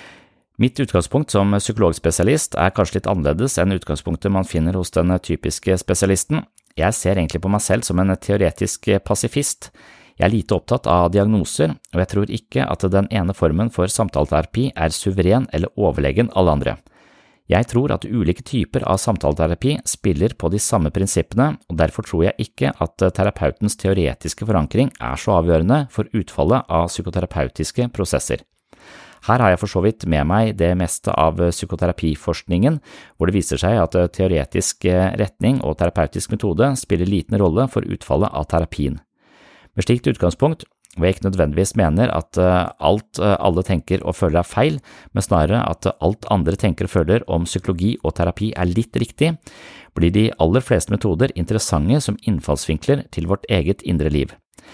Mitt utgangspunkt som psykologspesialist kanskje litt annerledes enn utgangspunktet man finner hos den typiske spesialisten. Jeg ser egentlig på meg selv som en teoretisk pasifist. Jeg lite opptatt av diagnoser, og jeg tror ikke at den ene formen for samtaleterapi suveren eller overlegen alle andre. Jeg tror at ulike typer av samtaleterapi spiller på de samme prinsippene, og derfor tror jeg ikke at terapeutens teoretiske forankring så avgjørende for utfallet av psykoterapeutiske prosesser. Her har jeg for så vidt med meg det meste av psykoterapiforskningen, hvor det viser seg at teoretisk retning og terapeutisk metode spiller liten rolle for utfallet av terapien. Med slikt utgangspunkt, hvor jeg ikke nødvendigvis mener at alt alle tenker og føler feil, men snarere at alt andre tenker og føler om psykologi og terapi litt riktig, blir de aller fleste metoder interessante som innfallsvinkler til vårt eget indre liv.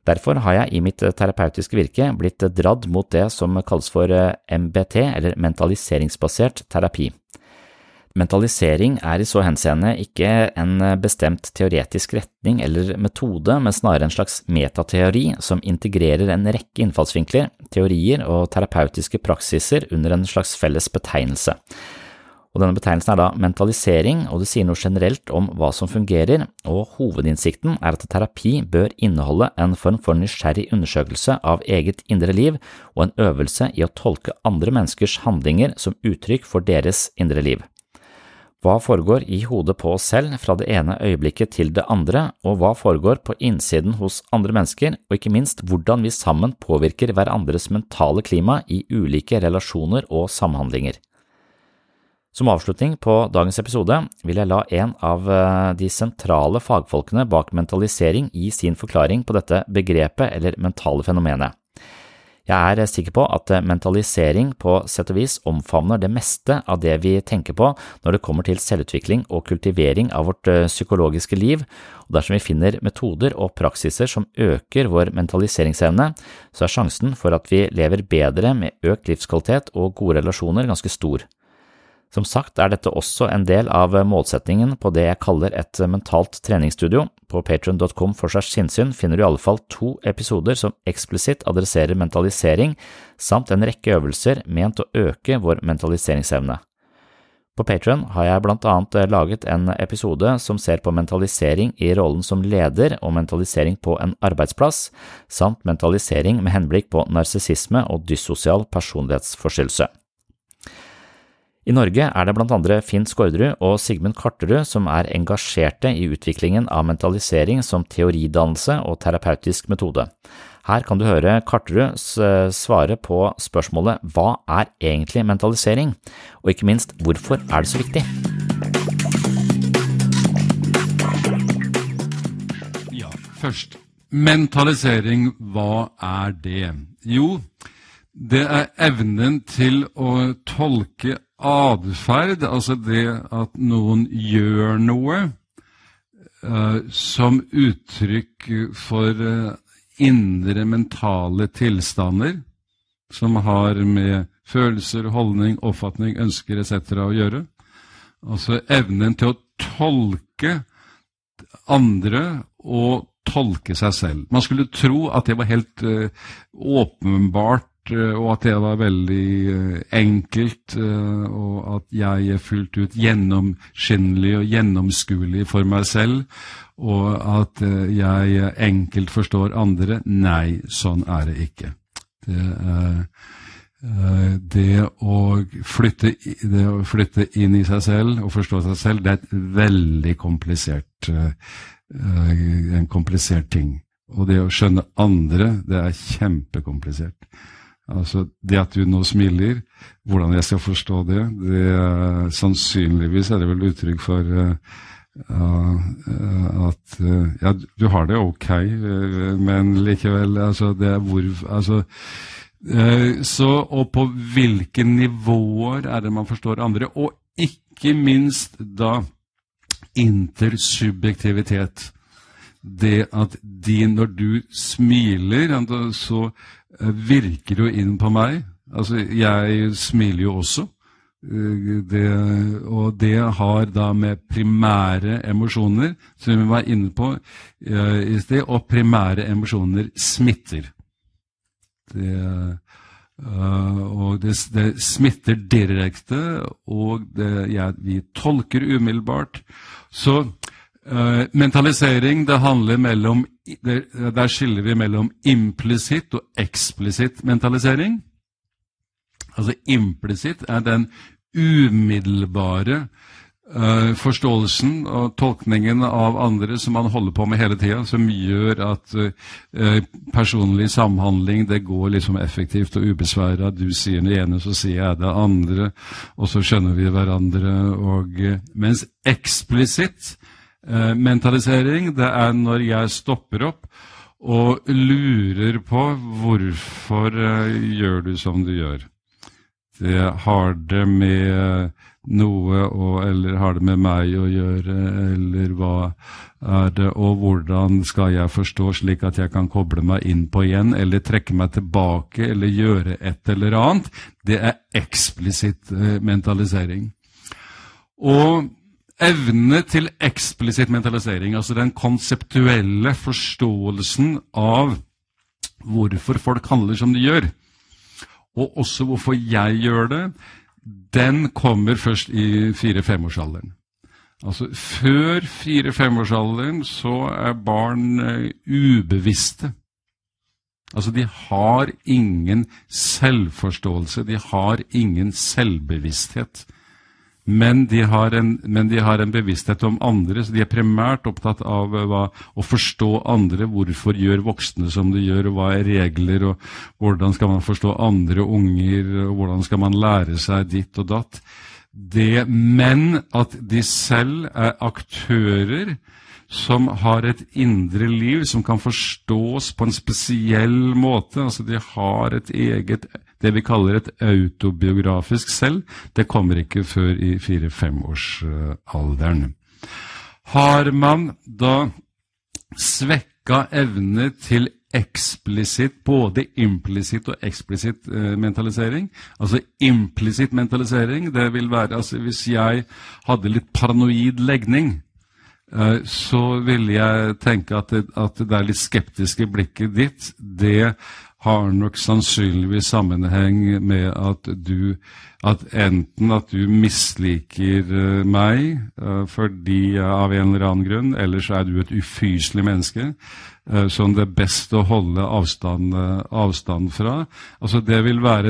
Derfor har jeg I mitt terapeutiske virke blitt dradd mot det som kalles for MBT, eller mentaliseringsbasert terapi. Mentalisering I så henseende ikke en bestemt teoretisk retning eller metode, men snarere en slags metateori som integrerer en rekke innfallsvinkler, teorier og terapeutiske praksiser under en slags felles betegnelse. Og denne betegnelsen da mentalisering, og det sier noe generelt om hva som fungerer, og hovedinnsikten at terapi bør inneholde en form for nysgjerrig undersøkelse av eget indre liv og en øvelse I å tolke andre menneskers handlinger som uttrykk for deres indre liv. Hva foregår I hodet på oss selv fra det ene øyeblikket til det andre, og hva foregår på innsiden hos andre mennesker, og ikke minst hvordan vi sammen påvirker hverandres mentale klima I ulike relasjoner og samhandlinger. Som avslutning på dagens episode vil jeg la en av de sentrale fagfolkene bak mentalisering gi sin forklaring på dette begrepet eller mentale fenomenet. Jeg sikker på at mentalisering på sett og vis omfavner det meste av det vi tenker på når det kommer til selvutvikling og kultivering av vårt psykologiske liv, og dersom vi finner metoder og praksiser som øker vår mentaliseringsevne, så sjansen for at vi lever bedre med økt livskvalitet og gode relasjoner ganske stor. Som sagt dette også en del av målsetningen på det jeg kaller et mentalt treningsstudio. På patreon.com/sinnssyn finner du I alle fall 2 episoder som eksplisitt adresserer mentalisering, samt en rekke øvelser ment å øke vår mentaliseringsevne. På Patreon har jeg blant annet laget en episode som ser på mentalisering I rollen som leder og mentalisering på en arbeidsplass, samt mentalisering med henblikk på narsissisme og dyssosial personlighetsforstyrrelse. I Norge det blant andre Finn Skårderud og Sigmund Karterud som engasjerte I utviklingen av mentalisering som teoridannelse og terapeutisk metode. Her kan du høre Karterud svare på spørsmålet «Hva egentlig mentalisering?» og ikke minst «Hvorfor det så viktig?» Ja, først. Mentalisering, hva det? Jo, det evnen til å tolke adferd, altså det at noen gjør noe som uttrykk for indre mentale tilstander som har med følelser, holdning, oppfatning, ønsker etc. å gjøre. Altså evnen til å tolke andre og tolke seg selv. Man skulle tro at det var helt åpenbart og at det var veldig enkelt, og at jeg fullt ut gjennomskinnelig og gjennomskuelig for meg selv, og at jeg enkelt forstår andre. Nei, sånn det ikke. Det å flytte inn I seg selv og forstå seg selv, det et veldig komplisert, en komplisert ting. Og det å skjønne andre, det kjempekomplisert. Altså, det at du nå smiler, hvordan jeg skal forstå det, sannsynligvis det vel uttrykk for at ja, du har det ok, men likevel, altså, det så, og på hvilke nivåer det man forstår andre, og ikke minst da intersubjektivitet. Det at når du smiler, så virker jo inn på meg. Altså, jeg smiler jo også. Og det har da med primære emosjoner, som vi var inne på I sted, og primære emosjoner smitter. Og det smitter direkte, og vi tolker umiddelbart. Så mentalisering, det handler der skiller vi mellom implisitt og eksplisitt mentalisering. Altså implisitt den umiddelbare forståelsen og tolkningen av andre som man holder på med hele tiden, som gjør at personlig samhandling, det går liksom effektivt og ubesværet. Du sier det ene, så sier jeg det andre, og så skjønner vi hverandre. Mens eksplisitt mentalisering, det når jeg stopper opp og lurer på hvorfor gjør du som du gjør. har det med noe eller har det med meg å gjøre, eller hva det, og hvordan skal jeg forstå slik at jeg kan koble meg inn på igjen, eller trekke meg tilbake, eller gjøre et eller annet. Det eksplisitt mentalisering. Og evne til eksplisitt mentalisering, altså den konseptuelle forståelsen av hvorfor folk handler som de gjør, og også hvorfor jeg gjør det, den kommer først i 4-5-årsalderen. Altså, før 4-5-årsalderen så barn ubevisste. Altså, de har ingen selvforståelse, de har ingen selvbevissthet. Men de har en bevissthet om andre, så de primært opptatt av å forstå andre, hvorfor gjør voksne som de gjør, og hva regler, og hvordan skal man forstå andre unger, og hvordan skal man lære seg ditt og datt. Men at de selv aktører som har et indre liv som kan forstås på en spesiell måte, altså de har et eget, det vi kaller et autobiografisk selv, det kommer ikke før i 4-5-årsalderen. Har man da svekka evne til eksplisitt, både implisitt og eksplisitt mentalisering? Altså implisitt mentalisering, det vil være, altså hvis jeg hadde litt paranoid legning, så vil jeg tenke at det litt skeptiske blikket ditt, det har nok sannsynligvis sammenheng med at du misliker meg fordi av en eller annen grunn, eller så du et ufyselig menneske som det best å holde avstand fra. Altså det vil være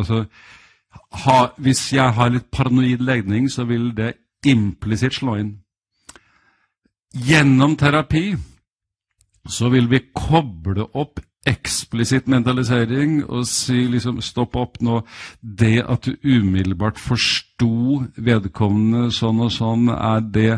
hvis jeg har litt paranoid legning, så vil det implisitt slå inn. Gjennom terapi så vil vi koble opp eksplisitt mentalisering og si liksom stopp opp nå, det at du umiddelbart forsto vedkommende sånn og sånn, det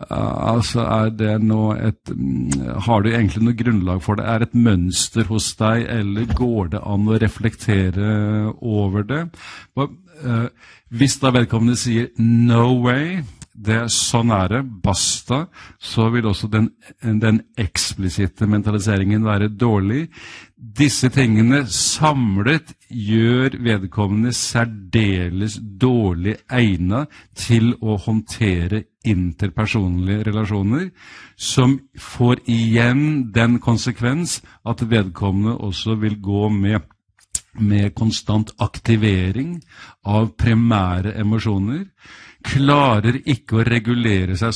nå har du egentlig noe grunnlag for det, et mønster hos deg, eller går det an å reflektere over det? Hvis da vedkommende sier no way, sånn det, basta, så vil også den eksplisitte mentaliseringen være dårlig. Disse tingene samlet gjør vedkommende særdeles dårlig egnet til å håndtere interpersonlige relasjoner, som får igjen den konsekvens at vedkommende også vil gå med konstant aktivering av primære emosjoner, klarer ikke å regulere seg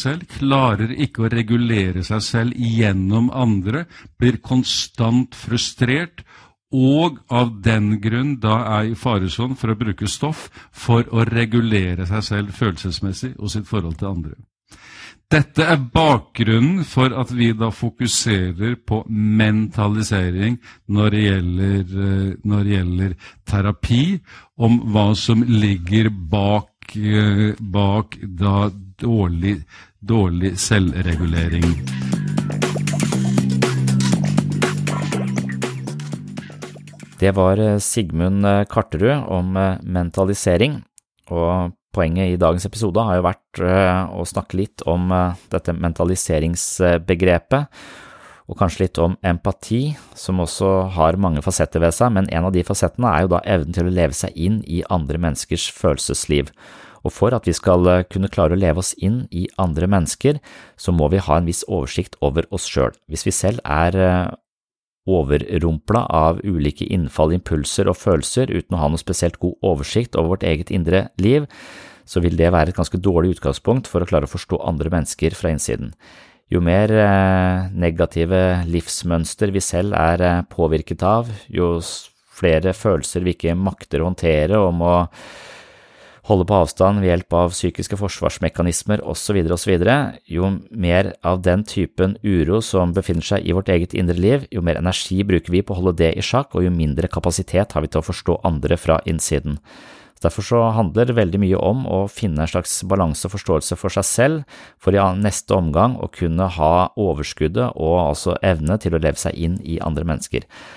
selv gjennom andre, blir konstant frustrert, og av den grunn da i faresonen for å bruke stoff for å regulere seg selv følelsesmessig og sitt forhold til andre. Dette bakgrunnen for at vi da fokuserer på mentalisering når det gjelder terapi, om hva som ligger bak da dårlig selvregulering. Det var Sigmund Karterud om mentalisering, og poenget i dagens episode har jo vært å snakke litt om dette mentaliseringsbegrepet, og kanskje litt om empati, som også har mange fasetter ved seg, men en av de fasettene jo da evnen til å leve seg inn i andre menneskers følelsesliv. Og for at vi skal kunne klare å leve oss inn i andre mennesker, så må vi ha en viss oversikt over oss selv. Hvis vi selv overrumplet av ulike innfall, impulser og følelser uten å ha noe spesielt god oversikt over vårt eget indre liv, så vil det være et ganske dårlig utgangspunkt for å klare å forstå andre mennesker fra innsiden. Jo mer negative livsmønster vi selv påvirket av, jo flere følelser vi ikke makter å håndtere og må holde på avstand ved hjelp av psykiske forsvarsmekanismer osv., jo mer av den typen uro som befinner seg i vårt eget indre liv, jo mer energi bruker vi på å holde det i sjakk, og jo mindre kapasitet har vi til å forstå andre fra innsiden. Derfor så handler det veldig mye om å finne en slags balanse og forståelse for seg selv, for i neste omgang å kunne ha overskuddet og altså evne til å leve seg inn i andre mennesker.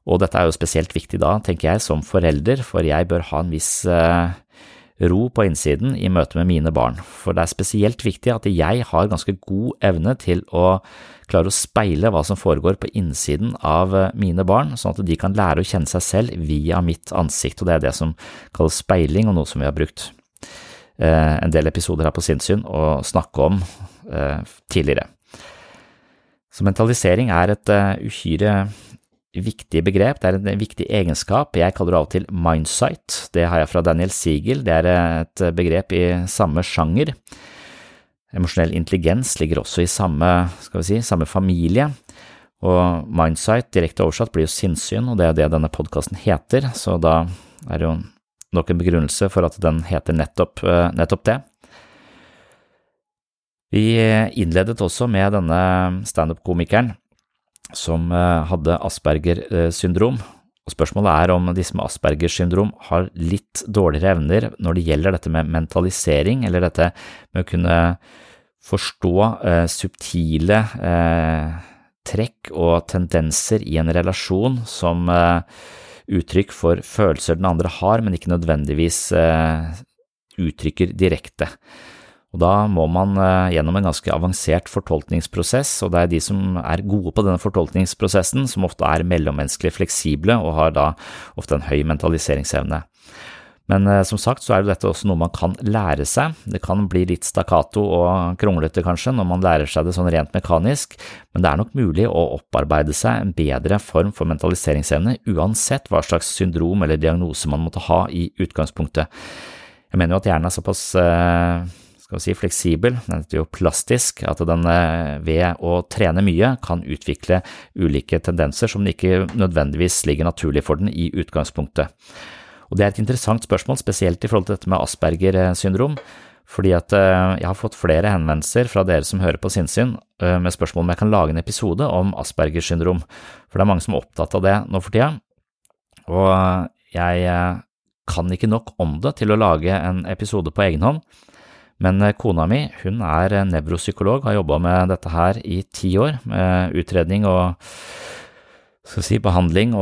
Og dette jo spesielt viktig da, tenker jeg, som forelder, for jeg bør ha en viss ro på innsiden i møte med mine barn. For det spesielt viktig at jeg har ganske god evne til å klare å speile hva som foregår på innsiden av mine barn, sånn at de kan lære å kjenne seg selv via mitt ansikt, og det det som kalles speiling, og noe som vi har brukt en del episoder her på Sinnssyn å snakke om tidligere. Så mentalisering et uhyre viktig begrep, det en viktig egenskap. Jeg kaller det av og til mindsight. Det har jeg fra Daniel Siegel. Det et begrep i samme sjanger. Emosjonell intelligens ligger også i samme familie. Og mindsight, direkte oversatt, blir jo sinnssyn, og det det denne podcasten heter, så da det jo nok en begrunnelse for at den heter nettopp det. Vi innledet også med denne stand-up-komikeren som hadde Asperger-syndrom, og spørsmålet om disse med Asperger-syndrom har litt dårligere evner når det gjelder dette med mentalisering, eller dette med å kunne forstå subtile trekk og tendenser i en relasjon som uttrykk for følelser den andre har, men ikke nødvendigvis uttrykker direkte. Og da må man gjennom en ganske avansert fortolkningsprosess, og det de som gode på denne fortolkningsprosessen, som ofte mellommenneskelig fleksible og har da ofte en høy mentaliseringsevne. Men som sagt så jo dette også noe man kan lære seg. Det kan bli litt stakkato og kronglete kanskje når man lærer seg det sånn rent mekanisk, men det nok mulig å opparbeide seg en bedre form for mentaliseringsevne uansett hva slags syndrom eller diagnose man måtte ha i utgangspunktet. Jeg mener jo at hjernen såpass fleksibel, den jo plastisk, at den ved å trene mye kan utvikle ulike tendenser som ikke nødvendigvis ligger naturlig for den i utgangspunktet. Og det et interessant spørsmål, spesielt i forhold til dette med Asperger-syndrom, fordi at jeg har fått flere henvendelser fra dere som hører på Sinnssyn med spørsmål om jeg kan lage en episode om Asperger-syndrom, for det mange som opptatt av det nå for tida, og jeg kan ikke nok om det til å lage en episode på egen hånd. Men kona mi, hun nevropsykolog, har jobbet med dette her i 10 år, med utredning og behandling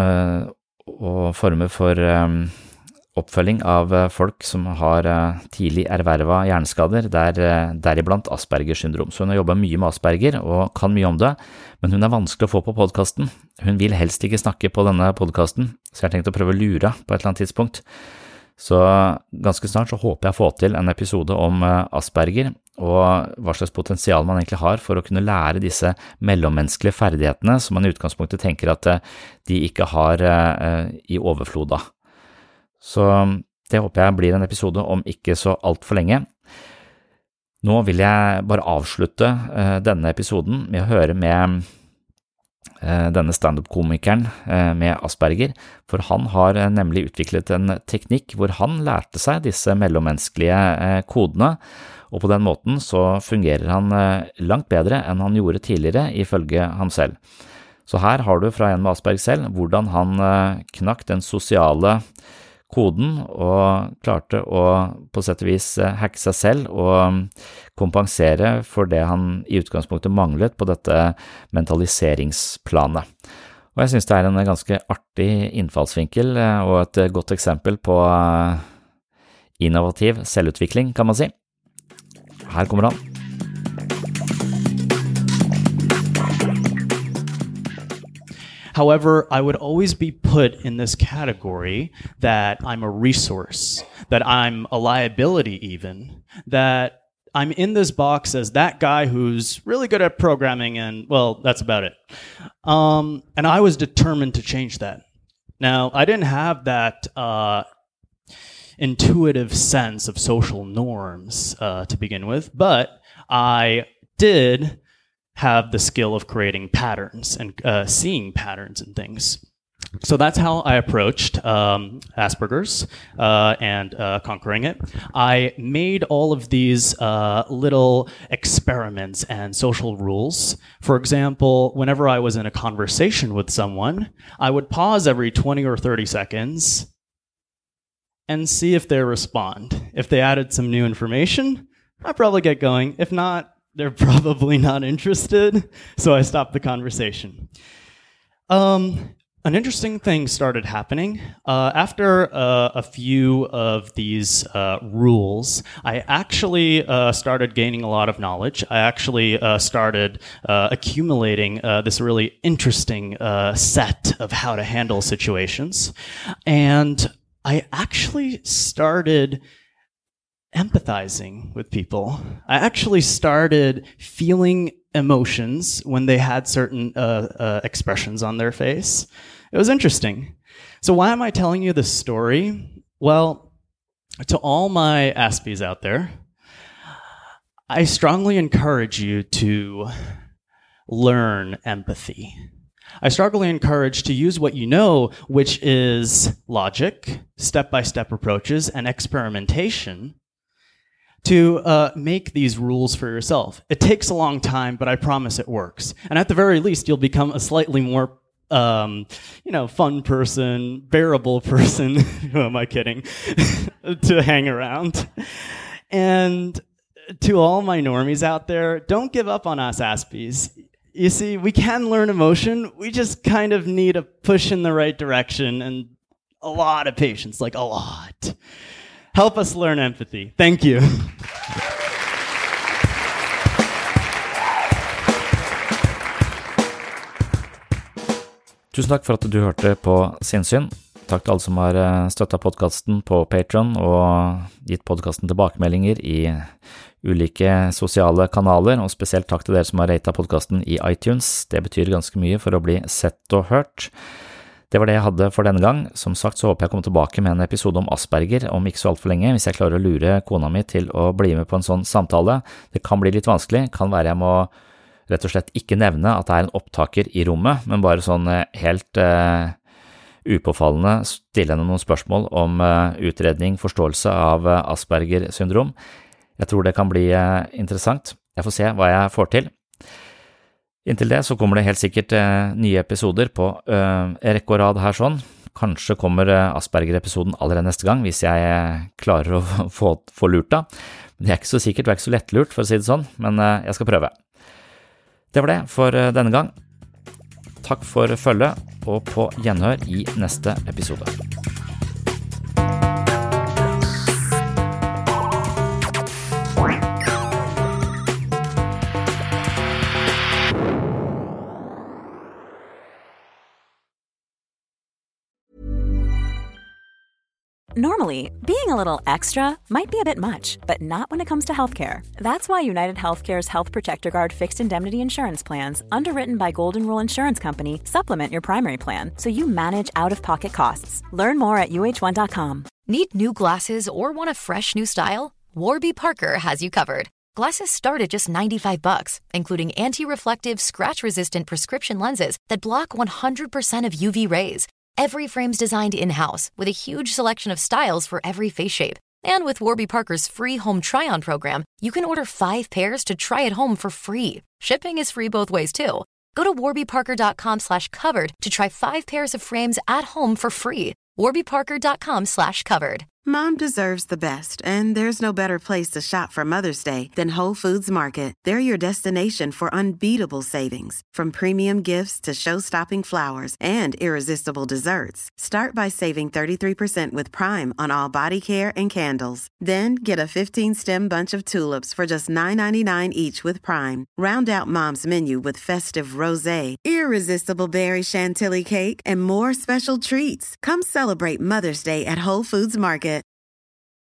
og former for oppfølging av folk som har tidlig ervervet hjerneskader, deriblant Asperger-syndrom. Så hun har jobbet mye med Asperger og kan mye om det, men hun vanskelig å få på podcasten. Hun vil helst ikke snakke på denne podcasten, så jeg har tenkt å prøve å lure på et eller annet tidspunkt. Så ganske snart så håper jeg å få til en episode om Asperger og hva slags potensial man egentlig har for å kunne lære disse mellommenneskelige ferdighetene som man i utgangspunktet tenker at de ikke har i overflod av. Så det håper jeg blir en episode om ikke så alt for lenge. Nå vil jeg bare avslutte denne episoden med å høre med denne stand-up-komikeren med Asperger, for han har nemlig utviklet en teknikk hvor han lærte seg disse mellommenneskelige kodene, og på den måten så fungerer han langt bedre enn han gjorde tidligere ifølge ham selv. Så her har du fra en med Asperger selv hvordan han knakk den sosiale koden og klarte å på sett og vis hacke seg selv og kompensere for det han i utgangspunktet manglet på dette mentaliseringsplanet. Og jeg synes det en ganske artig innfallsvinkel og et godt eksempel på innovativ selvutvikling, kan man si. Her kommer han. However, I would always be put in this category that I'm a resource, that I'm a liability even, that I'm in this box as that guy who's really good at programming and, well, that's about it. And I was determined to change that. Now, I didn't have that intuitive sense of social norms to begin with, but I did have the skill of creating patterns and seeing patterns and things. So that's how I approached Asperger's and conquering it. I made all of these little experiments and social rules. For example, whenever I was in a conversation with someone, I would pause every 20 or 30 seconds and see if they respond. If they added some new information, I'd probably get going. If not, they're probably not interested, so I stopped the conversation. An interesting thing started happening. After a few of these rules, I actually started gaining a lot of knowledge. I actually started accumulating this really interesting set of how to handle situations. And I actually started empathizing with people. I actually started feeling emotions when they had certain expressions on their face. It was interesting. So why am I telling you this story? Well, to all my Aspies out there, I strongly encourage you to learn empathy. I strongly encourage to use what you know, which is logic, step-by-step approaches, and experimentation, to make these rules for yourself. It takes a long time, but I promise it works. And at the very least, you'll become a slightly more fun person, bearable person, who am I kidding, to hang around. And to all my normies out there, don't give up on us Aspies. You see, we can learn emotion, we just kind of need a push in the right direction and a lot of patience, like a lot. Help us learn empathy. Thank you. Tusen takk for at du hørte på Sinnsyn. Takk til alle som har støttet podcasten på Patreon og gitt podcasten tilbakemeldinger i ulike sosiale kanaler, og spesielt takk til dere som har ratet podcasten i iTunes. Det betyr ganske mye for å bli sett og hørt. Det var det jeg hadde for denne gang. Som sagt så håper jeg å komme tilbake med en episode om Asperger om ikke så alt for lenge, hvis jeg klarer å lure kona mi til å bli med på en sånn samtale. Det kan bli litt vanskelig, kan være jeg må rett og slett ikke nevne at det er en opptaker i rommet, men bare sånn helt upåfallende stille henne noen spørsmål om utredning, forståelse av Asperger syndrom. Jeg tror det kan bli interessant. Jeg får se hva jeg får til. Inntil det så kommer det helt sikkert nye episoder på rekke og rad her sånn. Kanskje kommer Asperger-episoden allerede neste gang, hvis jeg klarer å få lurt da. Det er ikke så sikkert, det er ikke så lettlurt for å si det sånn, men jeg skal prøve. Det var det for denne gang. Takk for følget, og på gjenhør i neste episode. Normally, being a little extra might be a bit much, but not when it comes to healthcare. That's why United Healthcare's Health Protector Guard fixed indemnity insurance plans, underwritten by Golden Rule Insurance Company, supplement your primary plan so you manage out-of-pocket costs. Learn more at uh1.com. Need new glasses or want a fresh new style? Warby Parker has you covered. Glasses start at just $95, including anti-reflective, scratch-resistant prescription lenses that block 100% of UV rays. Every frame's designed in-house with a huge selection of styles for every face shape. And with Warby Parker's free home try-on program, you can order 5 pairs to try at home for free. Shipping is free both ways, too. Go to warbyparker.com/covered to try 5 pairs of frames at home for free. warbyparker.com/covered. Mom deserves the best, and there's no better place to shop for Mother's Day than Whole Foods Market. They're your destination for unbeatable savings, from premium gifts to show-stopping flowers and irresistible desserts. Start by saving 33% with Prime on all body care and candles. Then get a 15-stem bunch of tulips for just $9.99 each with Prime. Round out Mom's menu with festive rosé, irresistible berry chantilly cake, and more special treats. Come celebrate Mother's Day at Whole Foods Market.